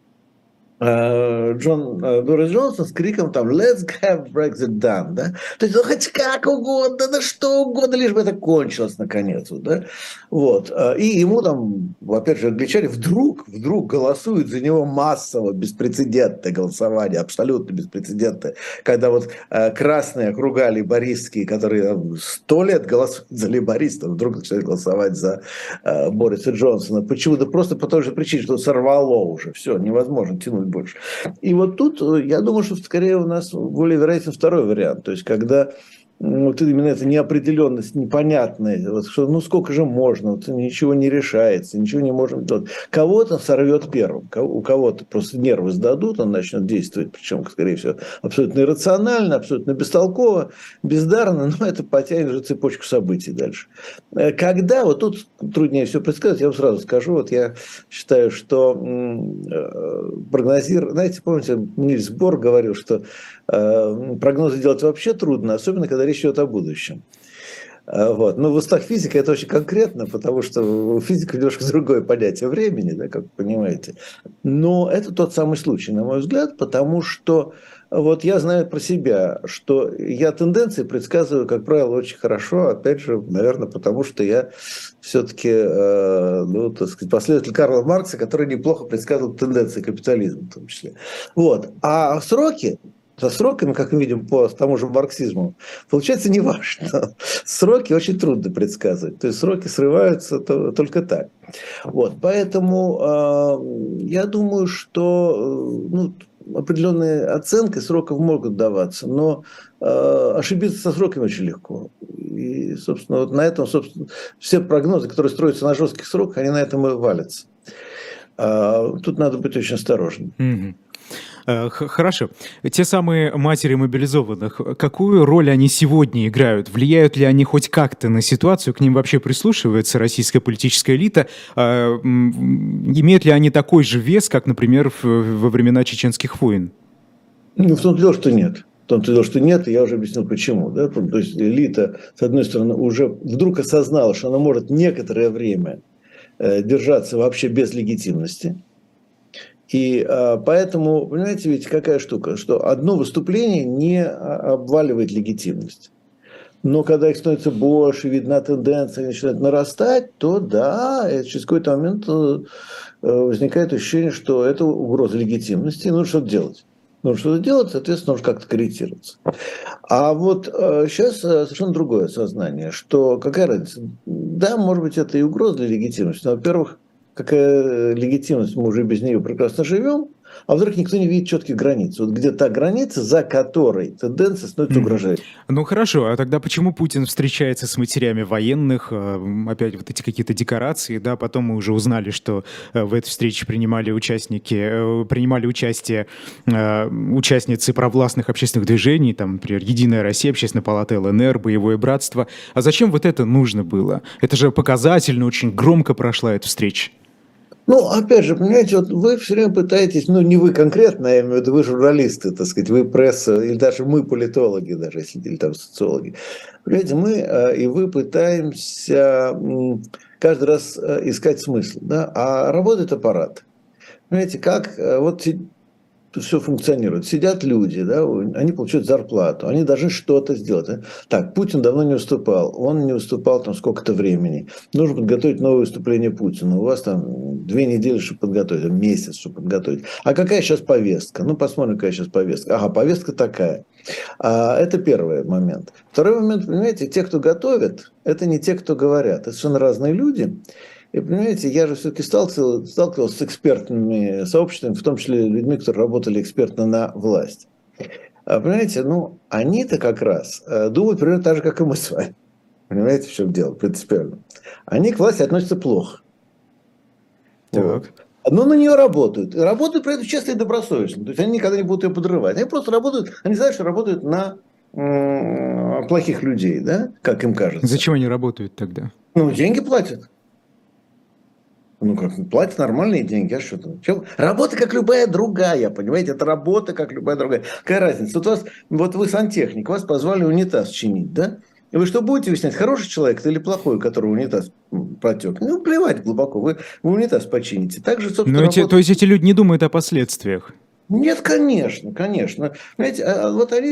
Борис Джонсон с криком там «Let's have Brexit done», да? То есть, ну, хоть как угодно, да что угодно, лишь бы это кончилось наконец, да? Вот. И ему там, опять же, англичане вдруг голосуют за него массово, беспрецедентное голосование, абсолютно беспрецедентное, когда вот красные округа лейбористские, которые 100 лет голосуют за лейбористов, вдруг начинают голосовать за Бориса Джонсона. Почему? Да просто по той же причине, что сорвало уже, все, невозможно тянуть больше. И вот тут, я думаю, что скорее у нас более вероятен второй вариант. То есть, когда вот именно эта неопределенность, непонятная, вот, что ну сколько же можно, вот, ничего не решается, ничего не можем делать. Кого-то сорвет первым, у кого-то просто нервы сдадут, он начнет действовать, причем, скорее всего, абсолютно иррационально, абсолютно бестолково, бездарно, но это потянет же цепочку событий дальше. Когда, вот тут труднее все предсказать, я вам сразу скажу, вот я считаю, что прогнозировать, знаете, помните, Нильс Бор говорил, что прогнозы делать вообще трудно, особенно когда речь идет о будущем. Вот. Но в устах физика это очень конкретно, потому что физика немножко другое понятие времени, да, как вы понимаете. Но это тот самый случай, на мой взгляд, потому что вот я знаю про себя, что я тенденции предсказываю, как правило, очень хорошо, опять же, наверное, потому что я все-таки, ну, так сказать, последователь Карла Маркса, который неплохо предсказывал тенденции капитализма в том числе. Вот. А сроки, со сроками, как мы видим по тому же марксизму, получается неважно. Сроки очень трудно предсказывать. То есть сроки срываются только так. Вот. Поэтому я думаю, что ну, определенные оценки сроков могут даваться, но ошибиться со сроками очень легко. И, собственно, вот на этом, собственно, все прогнозы, которые строятся на жестких сроках, они на этом и валятся. Тут надо быть очень осторожным. Хорошо. Те самые матери мобилизованных, какую роль они сегодня играют? Влияют ли они хоть как-то на ситуацию? К ним вообще прислушивается российская политическая элита? Имеют ли они такой же вес, как, например, во времена чеченских войн? Ну, в том-то дело, что нет. В том-то дело, что нет, и я уже объяснил, почему. Да? То есть элита, с одной стороны, уже вдруг осознала, что она может некоторое время держаться вообще без легитимности. И поэтому, понимаете, ведь какая штука, что одно выступление не обваливает легитимность. Но когда их становится больше, видна тенденция, начинает нарастать, то да, через какой-то момент возникает ощущение, что это угроза легитимности, и нужно что-то делать. Нужно что-то делать, соответственно, нужно как-то корректироваться. А вот сейчас совершенно другое сознание, что какая разница? Да, может быть, это и угроза для легитимности, но, во-первых, какая легитимность, мы уже без нее прекрасно живем, а вдруг никто не видит четких границ. Вот где та граница, за которой тенденция становится угрожающей. Ну хорошо, а тогда почему Путин встречается с матерями военных, опять вот эти какие-то декорации, да, потом мы уже узнали, что в этой встрече принимали участие участницы провластных общественных движений, там, например, Единая Россия, Общественная палата ЛНР, Боевое братство. А зачем вот это нужно было? Это же показательно, очень громко прошла эта встреча. Ну, опять же, понимаете, вот вы все время пытаетесь, ну, не вы конкретно, я имею в виду, вы журналисты, так сказать, вы пресса, или даже мы политологи, даже если, или там социологи. Понимаете, мы и вы пытаемся каждый раз искать смысл, да, а работает аппарат. Понимаете, как, вот все функционирует. Сидят люди, да, они получают зарплату, они должны что-то сделать. Да? Так, Путин давно не выступал, он не выступал там сколько-то времени. Нужно подготовить новое выступление Путина. У вас там 2 недели, чтобы подготовить, месяц, чтобы подготовить. А какая сейчас повестка? Ну, посмотрим, какая сейчас повестка. Ага, повестка такая. Это первый момент. Второй момент, понимаете, те, кто готовит, это не те, кто говорят. Это совершенно разные люди. И понимаете, я же все-таки сталкивался с экспертными сообществами, в том числе людьми, которые работали экспертно на власть. Понимаете, ну, они-то как раз думают примерно так же, как и мы с вами. Понимаете, в чем дело, принципиально. Они к власти относятся плохо. Вот. Но на нее работают. И работают при этом честно и добросовестно. То есть они никогда не будут ее подрывать. Они просто работают, они знают, что работают на плохих людей, да, как им кажется. Зачем они работают тогда? Ну, деньги платят. Ну, как, платят нормальные деньги, а что там? Работа как любая другая, понимаете? Это работа как любая другая. Какая разница? Вот, вот вы сантехник, вас позвали унитаз чинить, да? И вы что будете выяснять, хороший человек или плохой, у которого унитаз протек? Ну, плевать глубоко, вы унитаз почините. Так же, собственно, То есть эти люди не думают о последствиях? Нет, конечно, конечно. Понимаете, вот они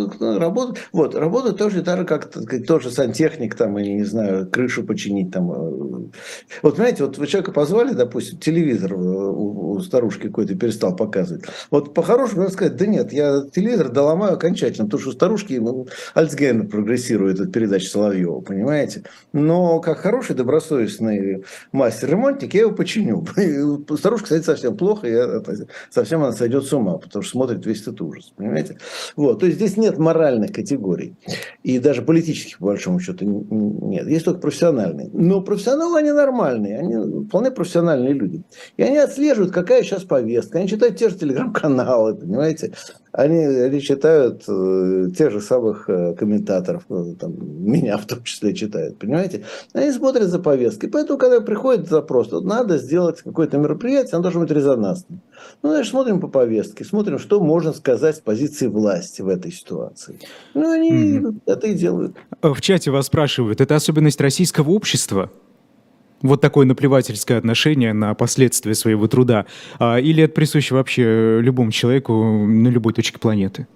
работают тоже так же, как, так сказать, тоже сантехник, там, я не знаю, крышу починить. Там. Вот, понимаете, вот вы человека позвали, допустим, телевизор у старушки какой-то перестал показывать. Вот по-хорошему надо сказать, да нет, я телевизор доломаю окончательно, потому что у старушки Альцгеймер прогрессирует от передачи Соловьева, понимаете. Но как хороший, добросовестный мастер-ремонтник, я его починю. Старушка, кстати, совсем плохо, совсем она сойдет с ума, потому что смотрит весь этот ужас, понимаете? Вот, то есть здесь нет моральных категорий, и даже политических, по большому счету, нет. Есть только профессиональные. Но профессионалы, они нормальные, они вполне профессиональные люди. И они отслеживают, какая сейчас повестка, они читают те же телеграм-каналы, понимаете? Они читают тех же самых комментаторов, там, меня в том числе читают, понимаете? Они смотрят за повесткой. Поэтому, когда приходит запрос, вот надо сделать какое-то мероприятие, оно должно быть резонансным. Ну, значит, смотрим по повестке, смотрим, что можно сказать с позиции власти в этой ситуации. Ну, они это и делают. В чате вас спрашивают, это особенность российского общества? Вот такое наплевательское отношение на последствия своего труда? Или это присуще вообще любому человеку на любой точке планеты?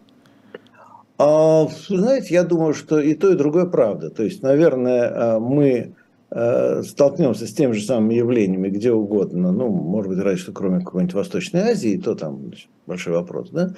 Знаете, я думаю, что и то, и другое правда. То есть, наверное, мы столкнемся с теми же самыми явлениями где угодно. Ну, может быть, разве что кроме какой-нибудь Восточной Азии, то там большой вопрос, да?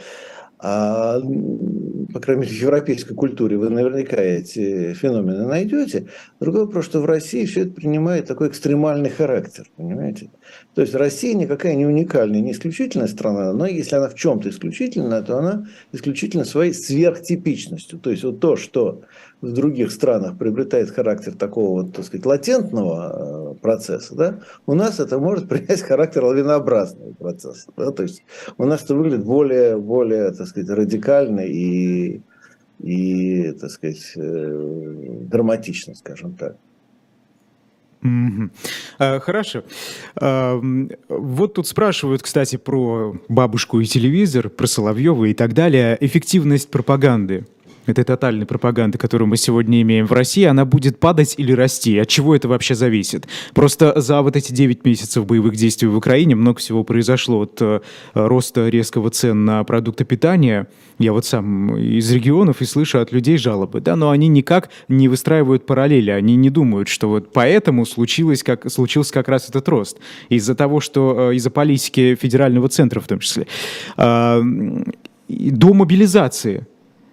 По крайней мере, в европейской культуре вы наверняка эти феномены найдете. Другой вопрос, что в России все это принимает такой экстремальный характер, понимаете? То есть Россия никакая не уникальная, не исключительная страна, но если она в чем-то исключительная, то она исключительно своей сверхтипичностью. То есть вот то, что в других странах приобретает характер такого, вот, так сказать, латентного процесса, да, у нас это может принять характер лавинообразного процесса. Да? То есть у нас это выглядит более, так сказать, радикально и так сказать, драматично, скажем так. Хорошо. Вот тут спрашивают, кстати, про бабушку и телевизор, про Соловьева и так далее. Эффективность пропаганды. Этой тотальной пропаганды, которую мы сегодня имеем в России, она будет падать или расти? От чего это вообще зависит? Просто за вот эти 9 месяцев боевых действий в Украине много всего произошло. От роста резкого цен на продукты питания. Я вот сам из регионов и слышу от людей жалобы, да, но они никак не выстраивают параллели. Они не думают, что вот поэтому случился как раз этот рост. Из-за того, что из-за политики федерального центра в том числе. До мобилизации.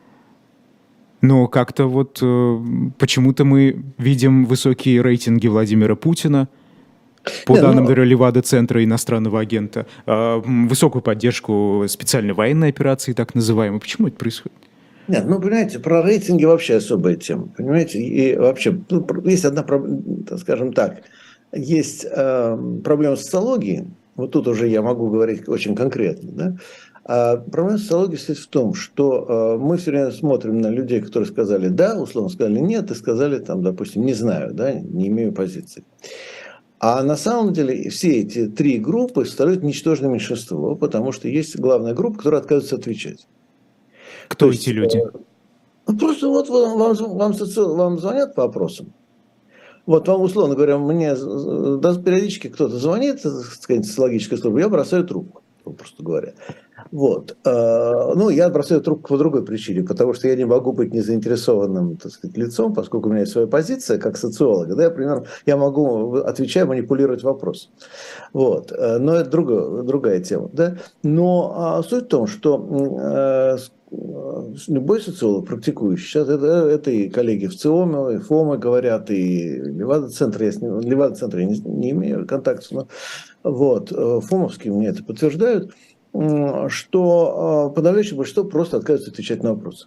Но как-то вот почему-то мы видим высокие рейтинги Владимира Путина, по данным Левада-центра иностранного агента, высокую поддержку специальной военной операции, так называемой. Почему это происходит? Нет, ну, понимаете, про рейтинги вообще особая тема, понимаете, и вообще, ну, есть одна проблема, скажем так, есть проблема социологии, вот тут уже я могу говорить очень конкретно, да. Проблема социологии состоит в том, что мы все время смотрим на людей, которые сказали «да», условно сказали «нет», и сказали, там, допустим, «не знаю», да, «не имею позиции». А на самом деле все эти три группы составляют ничтожное меньшинство, потому что есть главная группа, которая отказывается отвечать. Кто эти люди? Просто вот вам звонят по вопросам. Вот вам, условно говоря, мне периодически кто-то звонит, так сказать, социологическая служба, я бросаю трубку. попросту говоря. Вот. Ну, я бросаю трубку по другой причине, потому что я не могу быть незаинтересованным, так сказать, лицом, поскольку у меня есть своя позиция как социолога. Да, примерно, я могу, отвечая, манипулировать вопрос. Вот. Но это другая тема. Да? Но суть в том, что любой социолог, практикующий, сейчас это и коллеги в ЦИОМе, и ФОМе говорят, и Левада-центр, Левада-центр я не имею контактов, но вот, ФОМовские мне это подтверждают, что подавляющее большинство просто отказывается отвечать на вопросы.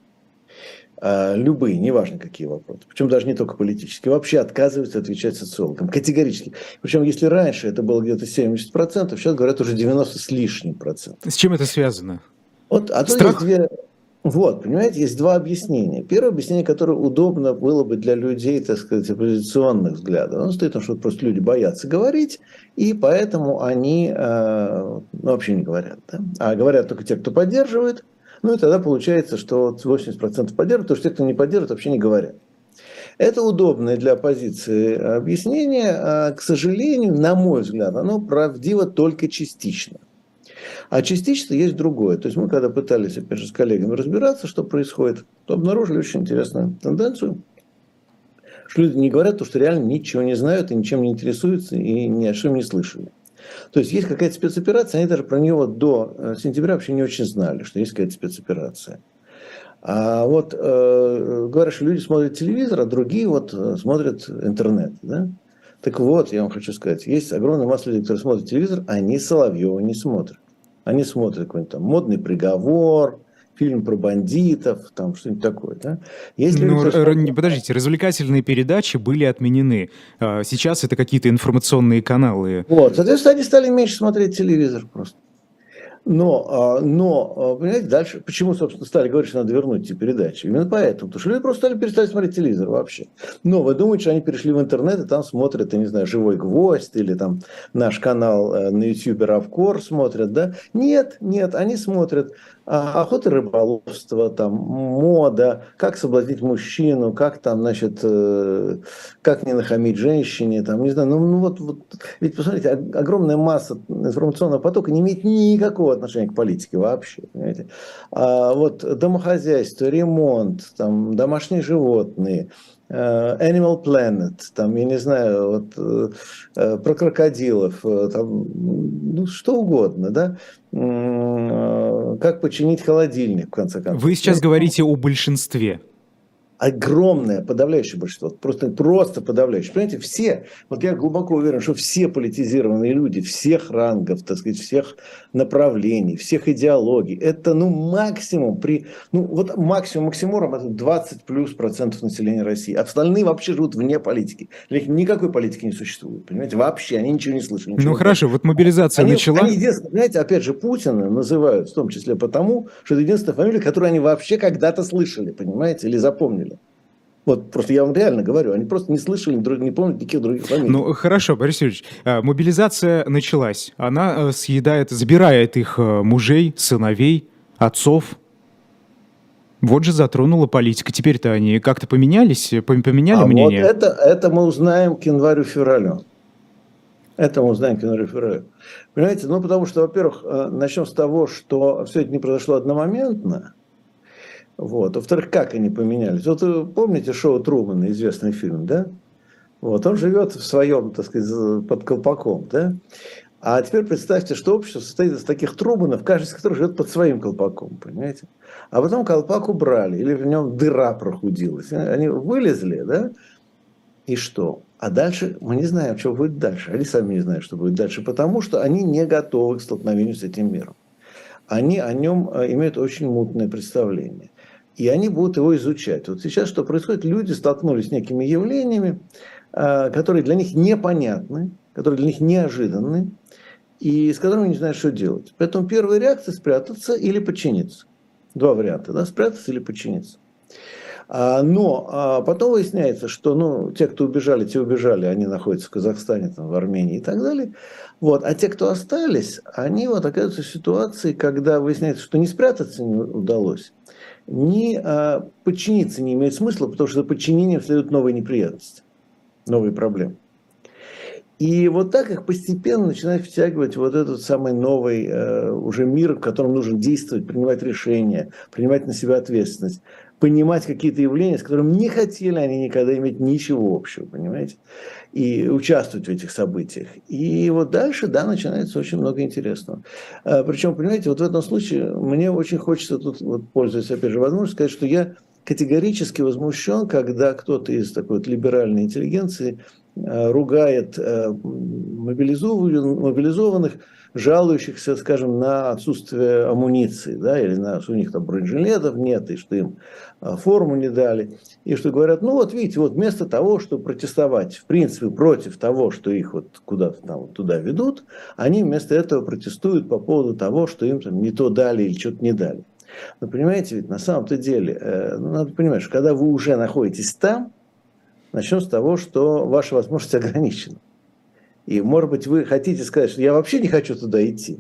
Любые, неважно какие вопросы. Причем даже не только политические. Вообще отказываются отвечать социологам. Категорически. Причем если раньше это было где-то 70%, сейчас говорят уже 90 с лишним процентов. С чем это связано? Вот, а тут есть две... Вот, понимаете, есть два объяснения. Первое объяснение, которое удобно было бы для людей, так сказать, оппозиционных взглядов, оно стоит в том, что просто люди боятся говорить, и поэтому они вообще не говорят. Да? А говорят только те, кто поддерживает. Ну и тогда получается, что 80% поддерживают, потому что те, кто не поддерживает, вообще не говорят. Это удобное для оппозиции объяснение. К сожалению, на мой взгляд, оно правдиво только частично. А частично есть другое. То есть мы, когда пытались, опять же, с коллегами разбираться, что происходит, то обнаружили очень интересную тенденцию, что люди не говорят то, что реально ничего не знают и ничем не интересуются и ни о чем не слышали. То есть есть какая-то спецоперация, они даже про нее до сентября вообще не очень знали, что есть какая-то спецоперация. А вот говорят, что люди смотрят телевизор, а другие вот смотрят интернет. Да? Так вот, я вам хочу сказать, есть огромная масса людей, которые смотрят телевизор, а они Соловьева не смотрят. Они смотрят какой-нибудь там «Модный приговор», фильм про бандитов, там что-нибудь такое. Да? Есть люди, подождите, развлекательные передачи были отменены. Сейчас это какие-то информационные каналы. Вот, соответственно, они стали меньше смотреть телевизор просто. Но, понимаете, дальше, почему, собственно, стали говорить, что надо вернуть эти передачи? Именно поэтому, потому что люди просто перестали смотреть телевизор вообще. Но вы думаете, что они перешли в интернет и там смотрят, я не знаю, «Живой гвоздь» или там наш канал на YouTube «Равкор» смотрят, да? Нет, они смотрят охота и рыболовство, там, мода, как соблазнить мужчину, как там, значит, как не нахамить женщине, там, не знаю, вот, ведь посмотрите, огромная масса информационного потока не имеет никакого отношения к политике вообще, понимаете. Вот домохозяйство, ремонт, там, домашние животные, Animal Planet, там, я не знаю, вот, про крокодилов, там, ну, что угодно, да, как починить холодильник, в конце концов. Вы сейчас говорите о большинстве. Огромное, подавляющее большинство, просто подавляющее. Понимаете, все, вот я глубоко уверен, что все политизированные люди, всех рангов, так сказать, всех направлений, всех идеологий, это, максимум максимум это 20 плюс процентов населения России. Остальные вообще живут вне политики. Для них никакой политики не существует, понимаете, вообще, они ничего не слышали. Ну хорошо, вот мобилизация начала. Они единственное, понимаете, опять же, Путина называют, в том числе потому, что это единственная фамилия, которую они вообще когда-то слышали, понимаете, или запомнили. Вот просто я вам реально говорю, они просто не слышали, не помнят никаких других фамилий. Ну хорошо, Борис Юрьевич, мобилизация началась. Она забирает их мужей, сыновей, отцов. Вот же затронула политика. Теперь-то они как-то поменяли мнение? Вот это мы узнаем к январю-февралю. Понимаете, потому что, во-первых, начнем с того, что все это не произошло одномоментно. Вот. Во-вторых, как они поменялись? Вот вы помните шоу Трумана, известный фильм, да? Вот. Он живет в своем, так сказать, под колпаком, да? А теперь представьте, что общество состоит из таких Труманов, каждый из которых живет под своим колпаком, понимаете? А потом колпак убрали, или в нем дыра прохудилась. Они вылезли, да? И что? А дальше мы не знаем, что будет дальше. Они сами не знают, что будет дальше, потому что они не готовы к столкновению с этим миром. Они о нем имеют очень мутное представление. И они будут его изучать. Вот сейчас что происходит? Люди столкнулись с некими явлениями, которые для них непонятны, которые для них неожиданны, и с которыми не знают, что делать. Поэтому первая реакция – спрятаться или подчиниться. Два варианта, да? Спрятаться или подчиниться. Но потом выясняется, что те, кто убежали, те убежали, они находятся в Казахстане, там, в Армении и так далее. Вот. А те, кто остались, они вот оказываются в ситуации, когда выясняется, что не спрятаться не удалось, ни подчиниться не имеет смысла, потому что за подчинением следуют новые неприятности, новые проблемы. И вот так их постепенно начинают втягивать вот этот самый новый уже мир, в котором нужно действовать, принимать решения, принимать на себя ответственность, понимать какие-то явления, с которыми не хотели они никогда иметь ничего общего, понимаете, и участвовать в этих событиях. И вот дальше, да, начинается очень много интересного. Причем, понимаете, вот в этом случае мне очень хочется тут, вот, пользуясь, опять же, возможностью, сказать, что я категорически возмущен, когда кто-то из такой вот либеральной интеллигенции ругает мобилизованных, жалующихся, скажем, на отсутствие амуниции, да, или на, что у них там бронежилетов нет, и что им форму не дали, и что говорят, ну вот видите, вот вместо того, чтобы протестовать, в принципе, против того, что их вот куда-то там вот туда ведут, они вместо этого протестуют по поводу того, что им там не то дали или что-то не дали. Но понимаете, ведь на самом-то деле, надо понимать, что когда вы уже находитесь там, начнем с того, что ваши возможности ограничены. И, может быть, вы хотите сказать, что я вообще не хочу туда идти,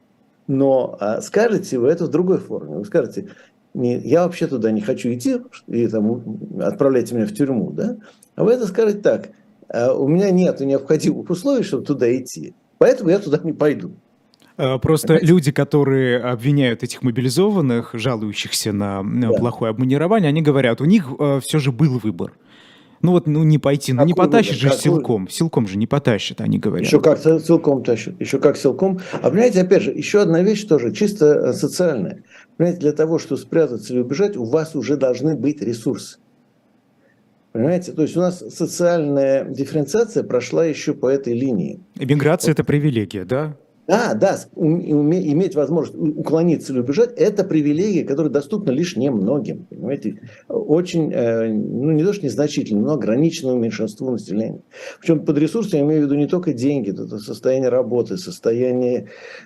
но скажете вы это в другой форме. Вы скажете, я вообще туда не хочу идти, и там, отправляйте меня в тюрьму, да? А вы это скажете так, у меня нет необходимых условий, чтобы туда идти, поэтому я туда не пойду. Просто Понимаете? люди, которые обвиняют этих мобилизованных, жалующихся на Да. плохое обмундирование, они говорят, у них все же был выбор. Ну вот, ну не пойти, ну не Какой потащит выбор? же Какой? силком. Силком же не потащит, они говорят. Еще как силком тащат, еще как силком. А понимаете, опять же, еще одна вещь тоже, чисто социальная. Понимаете, для того, чтобы спрятаться или убежать, у вас уже должны быть ресурсы. Понимаете, то есть у нас социальная дифференциация прошла еще по этой линии. Эмиграция – это привилегия, да? Да, да, иметь возможность уклониться или убежать – это привилегия, которая доступна лишь немногим, понимаете, очень, ну не то что незначительно, но ограниченному меньшинству населения. Причем под ресурсами я имею в виду не только деньги, это состояние работы, состояние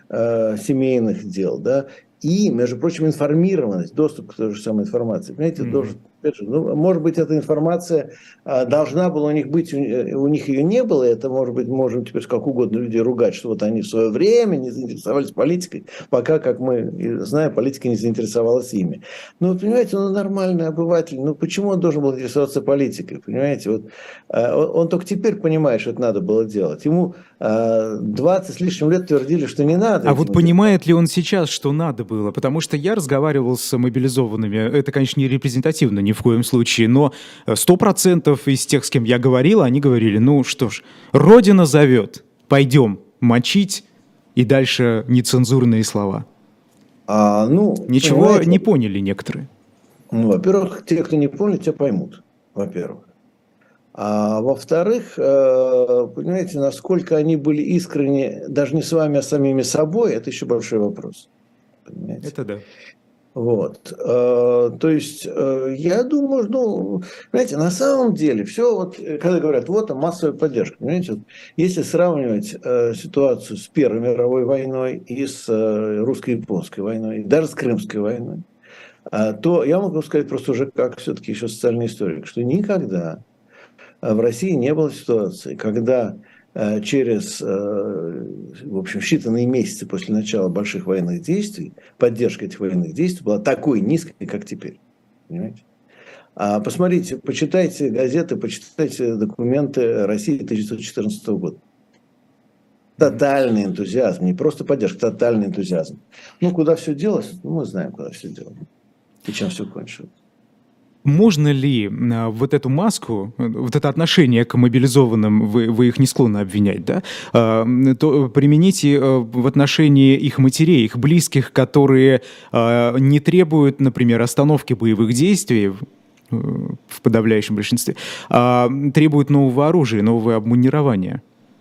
семейных дел, да, и, между прочим, информированность, доступ к той же самой информации. Понимаете, должен, опять же, ну, может быть, эта информация должна была у них быть, у них ее не было, это, может быть, можем теперь как угодно людей ругать, что вот они в свое время не заинтересовались политикой, пока, как мы знаем, политика не заинтересовалась ими. Ну, вот, понимаете, он нормальный обыватель, ну, почему он должен был интересоваться политикой, понимаете, вот он только теперь понимает, что это надо было делать. Ему 20 с лишним лет твердили, что не надо. А вот понимает ли он сейчас, что надо было? Потому что я разговаривал с мобилизованными, это, конечно, не репрезентативно ни в коем случае, но 100% из тех, с кем я говорил, они говорили, ну что ж, Родина зовет, пойдем мочить, и дальше нецензурные слова. Ну, Ничего не поняли некоторые. Ну, во-первых, те, кто не поняли, тебя поймут, во-первых. А во-вторых, понимаете, насколько они были искренни даже не с вами, а с самими собой, это еще большой вопрос. Понимаете? Это да. Вот. То есть, я думаю, ну, понимаете, на самом деле, все, вот, когда говорят, вот там массовая поддержка, понимаете, вот, если сравнивать ситуацию с Первой мировой войной и с русско-японской войной, и даже с Крымской войной, то я могу сказать просто уже как все-таки еще социальный историк, что никогда в России не было ситуации, когда через, в общем, считанные месяцы после начала больших военных действий поддержка этих военных действий была такой низкой, как теперь. Понимаете? Посмотрите, почитайте газеты, почитайте документы России 1914 года. Тотальный энтузиазм, не просто поддержка, тотальный энтузиазм. Ну, куда все делось? Ну, мы знаем, куда все делось. И чем все кончилось. Можно ли вот эту маску, вот это отношение к мобилизованным, вы их не склонны обвинять, да, то применить в отношении их матерей, их близких, которые не требуют, например, остановки боевых действий в подавляющем большинстве, а требуют нового оружия, нового обмундирования?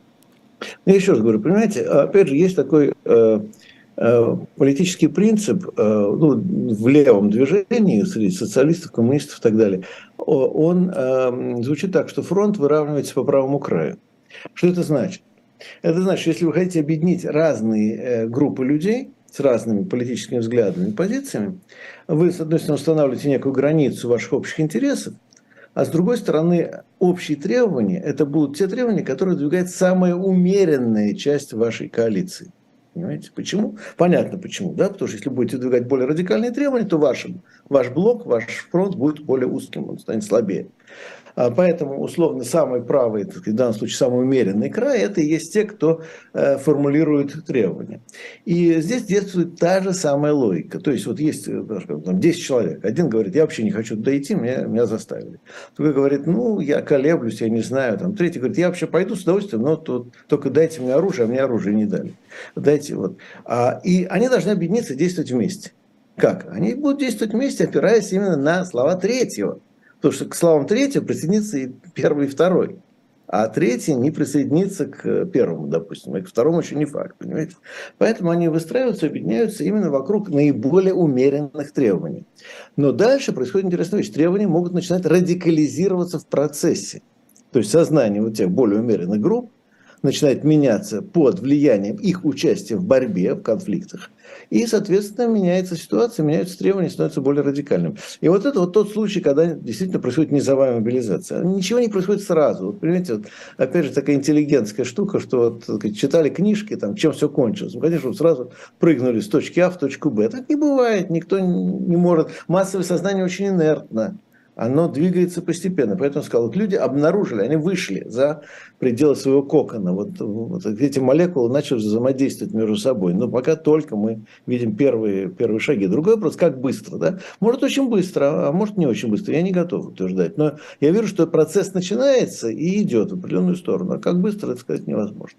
Я еще раз говорю, понимаете, опять же, есть такой политический принцип ну, в левом движении среди социалистов, коммунистов и так далее. Он звучит так, что фронт выравнивается по правому краю. Что это значит? Это значит, если вы хотите объединить разные группы людей с разными политическими взглядами и позициями, вы, с одной стороны, устанавливаете некую границу ваших общих интересов, а с другой стороны, общие требования – это будут те требования, которые двигает самая умеренная часть вашей коалиции. Понимаете, почему? Понятно почему, да? Потому что если будете выдвигать более радикальные требования, то ваш блок, ваш фронт будет более узким, он станет слабее. Поэтому, условно, самый правый, так сказать, в данном случае самый умеренный край, это и есть те, кто формулирует требования. И здесь действует та же самая логика. То есть вот есть там, 10 человек. Один говорит, я вообще не хочу туда идти, меня заставили. Другой говорит, ну, я колеблюсь, я не знаю. Там, третий говорит, я вообще пойду с удовольствием, но только дайте мне оружие, а мне оружие не дали. Дайте вот. И они должны объединиться и действовать вместе. Как? Они будут действовать вместе, опираясь именно на слова третьего. Потому что к словам третьего присоединится и первый, и второй. А третий не присоединится к первому, допустим, и к второму еще не факт, понимаете? Поэтому они выстраиваются, объединяются именно вокруг наиболее умеренных требований. Но дальше происходит интересная вещь. Требования могут начинать радикализироваться в процессе. То есть сознание вот тех более умеренных групп начинает меняться под влиянием их участия в борьбе, в конфликтах. И, соответственно, меняется ситуация, меняются требования, становятся более радикальными. И вот это вот тот случай, когда действительно происходит низовая мобилизация. Ничего не происходит сразу. Вот, понимаете, вот, опять же, такая интеллигентская штука, что вот, читали книжки, там, чем все кончилось. Ну, конечно, вот сразу прыгнули с точки А в точку Б. Так не бывает, никто не может. Массовое сознание очень инертно. Оно двигается постепенно. Поэтому я сказал, вот люди обнаружили, они вышли за пределы своего кокона. Вот эти молекулы начали взаимодействовать между собой. Но пока только мы видим первые шаги. Другой вопрос, как быстро. Да? Может, очень быстро, а может, не очень быстро. Я не готов утверждать. Но я вижу, что процесс начинается и идет в определенную сторону. А как быстро, это сказать невозможно.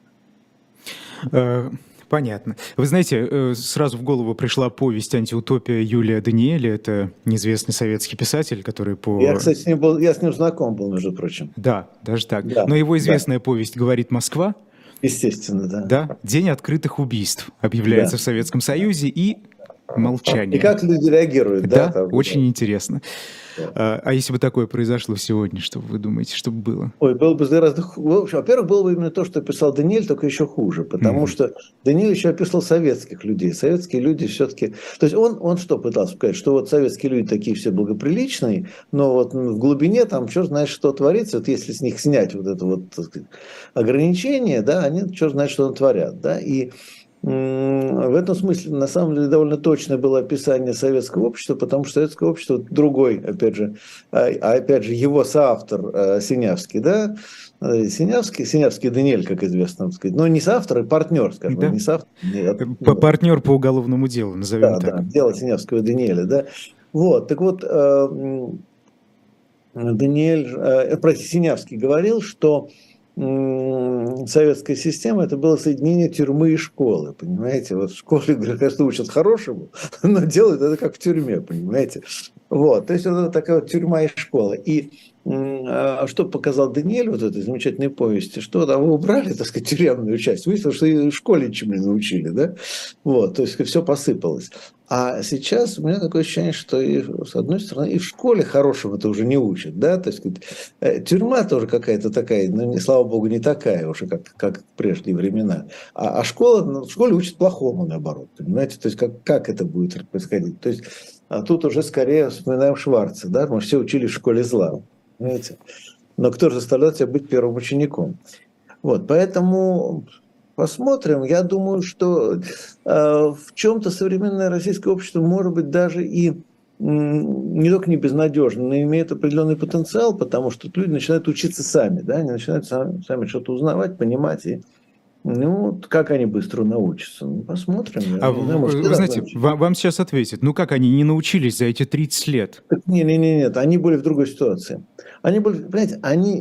Понятно. Вы знаете, сразу в голову пришла повесть «Антиутопия» Юлия Даниэля. Это неизвестный советский писатель, который по... Я, кстати, я с ним знаком был, между прочим. Да, даже так. Да, но его известная повесть «Говорит Москва». Естественно, да. Да, «День открытых убийств» объявляется в Советском Союзе, и молчание. И как люди реагируют. Да, там, очень интересно. А если бы такое произошло сегодня, что вы думаете, что бы было? Ой, было бы гораздо хуже. Во-первых, было бы именно то, что писал Даниэль, только еще хуже. Потому что Даниэль еще описывал советских людей. Советские люди все-таки... То есть он что пытался сказать? Что вот советские люди такие все благоприличные, но вот в глубине там черт знает, что творится. Вот если с них снять вот это вот, так сказать, ограничение, да, они черт знает, что творят. Да? И в этом смысле, на самом деле, довольно точное было описание советского общества, потому что советское общество другой, опять же, опять же, его соавтор Синявский, да, Синявский Даниэль, как известно, так сказать, но не соавтор, а партнер, скажем, да. не соавтор. Партнер по уголовному делу, назовем так. Да, дело Синявского Даниэля, да. Вот, так вот, Синявский говорил, что советская система – это было соединение тюрьмы и школы, понимаете? Вот в школе, конечно, учат хорошему, но делают это как в тюрьме, понимаете? Вот, то есть это такая вот тюрьма и школа. И что показал Даниэль вот в этой замечательной повести, что там вы убрали, так сказать, тюремную часть, выяснилось, что и в школе ничему не научили, да? Вот, то есть все посыпалось. А сейчас у меня такое ощущение, что и, с одной стороны, и в школе хорошего-то уже не учат, да, то есть тюрьма тоже какая-то такая, ну, слава богу, не такая уже, как в прежние времена, а школа, в школе учат плохому, наоборот, понимаете, то есть как это будет происходить, то есть а тут уже скорее вспоминаем Шварца, да, мы все учили в школе зла, понимаете, но кто же заставлял тебя быть первым учеником, вот, поэтому... Посмотрим. Я думаю, что в чем-то современное российское общество может быть даже и не только не безнадежно, но имеет определенный потенциал, потому что люди начинают учиться сами, да, они начинают сами что-то узнавать, понимать, и ну, как они быстро научатся. Ну, посмотрим. Вы знаете, вам сейчас ответят, ну как они не научились за эти 30 лет? Нет, они были в другой ситуации. Они были, понимаете,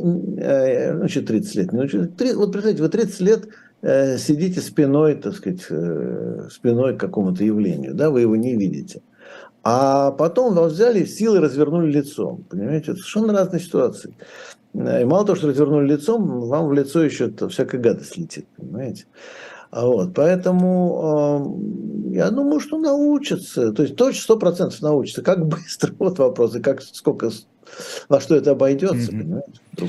еще 30 лет не научились. Вот представьте, вы 30 лет сидите спиной, так сказать, спиной к какому-то явлению, да, вы его не видите. А потом вас взяли, силой развернули лицом, понимаете, это совершенно разные ситуации. И мало того, что развернули лицом, вам в лицо еще всякая гадость летит, понимаете. Вот, поэтому я думаю, что научатся, то есть точно 100% научатся. Как быстро, вот вопрос, и сколько, во что это обойдется, понимаете?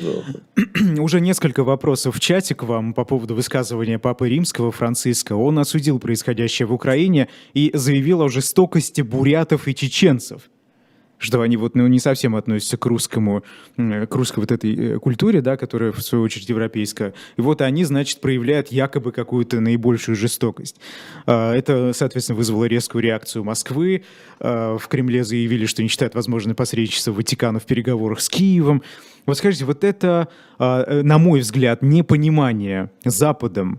Уже несколько вопросов в чате к вам по поводу высказывания Папы Римского Франциска. Он осудил происходящее в Украине и заявил о жестокости бурятов и чеченцев, что они вот, не совсем относятся к русской вот этой культуре, да, которая в свою очередь европейская. И вот они, значит, проявляют якобы какую-то наибольшую жестокость. Это, соответственно, вызвало резкую реакцию Москвы. В Кремле заявили, что не считают возможным посредничество Ватикана в переговорах с Киевом. Вот скажите, вот это, на мой взгляд, непонимание Западом,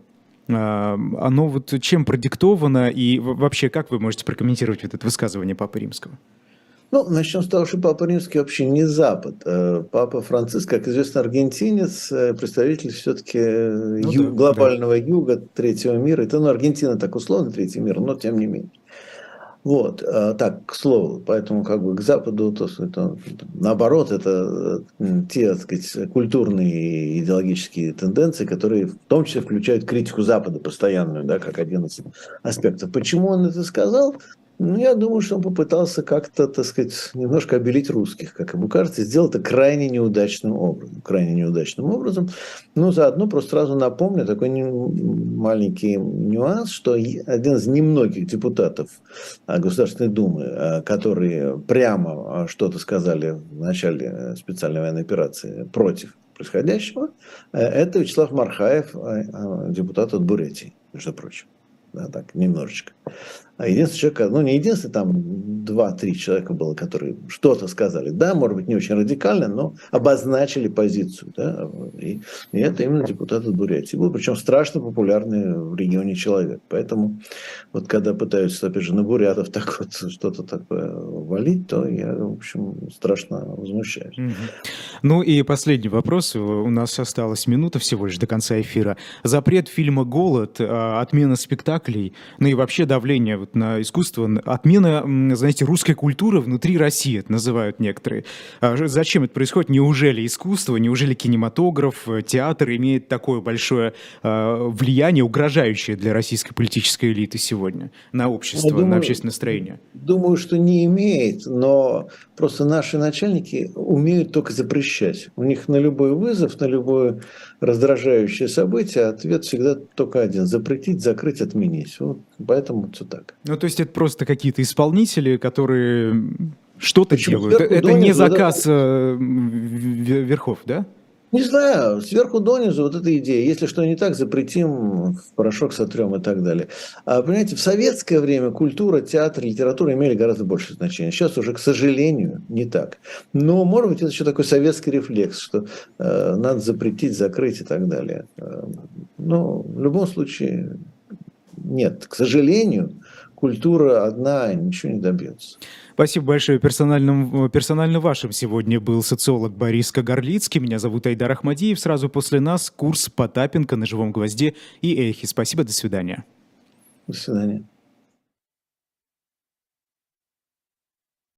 оно вот чем продиктовано, и вообще, как вы можете прокомментировать вот это высказывание Папы Римского? Ну, начнем с того, что Папа Римский вообще не Запад. Папа Франциск, как известно, аргентинец, представитель все-таки Ну да, да. глобального юга, третьего мира. Это, ну, Аргентина так условно третий мир, но тем не менее. Вот, так, к слову, поэтому как бы к Западу, то, это, наоборот, это те, так сказать, культурные и идеологические тенденции, которые в том числе включают критику Запада постоянную, да, как один из аспектов. Почему он это сказал? Ну, я думаю, что он попытался как-то, так сказать, немножко обелить русских, как ему кажется, и сделал это крайне неудачным образом. Крайне неудачным образом. Ну, заодно просто сразу напомню такой маленький нюанс, что один из немногих депутатов Государственной Думы, которые прямо что-то сказали в начале специальной военной операции против происходящего, это Вячеслав Мархаев, депутат от Бурятии, между прочим. Да, так, немножечко. А единственный человек, ну не единственный, там 2-3 человека было, которые что-то сказали. Да, может быть, не очень радикально, но обозначили позицию. Да, и это именно депутат от Бурятии был, причем страшно популярный в регионе человек. Поэтому вот когда пытаются, опять же, на бурятов так вот что-то такое валить, то я, в общем, страшно возмущаюсь. Мгм. Ну и последний вопрос. У нас осталась минута всего лишь до конца эфира. Запрет фильма «Голод», отмена спектаклей, ну и вообще давление вот на искусство, отмена, знаете, русской культуры внутри России, это называют некоторые. Зачем это происходит? Неужели искусство, неужели кинематограф, театр имеет такое большое влияние, угрожающее для российской политической элиты сегодня на общество, на общественное настроение? Думаю, что не имеет, но просто наши начальники умеют только запрещать. У них на любой вызов, на любое раздражающее событие ответ всегда только один: запретить, закрыть, отменить. Вот поэтому все так. Ну, то есть это просто какие-то исполнители, которые что-то Почему делают. сверху Это не донизу, заказ верхов, да? не знаю, сверху донизу вот эта идея. Если что не так, запретим, в порошок сотрем и так далее. А, понимаете, в советское время культура, театр, литература имели гораздо больше значения. Сейчас уже, к сожалению, не так. Но, может быть, это еще такой советский рефлекс, что надо запретить, закрыть и так далее. Но в любом случае нет. К сожалению, культура одна ничего не добьется. Спасибо большое. Персонально вашим сегодня был социолог Борис Кагарлицкий. Меня зовут Айдар Ахмадиев. Сразу после нас курс Потапенко на живом гвозде и эхе. Спасибо, до свидания. До свидания.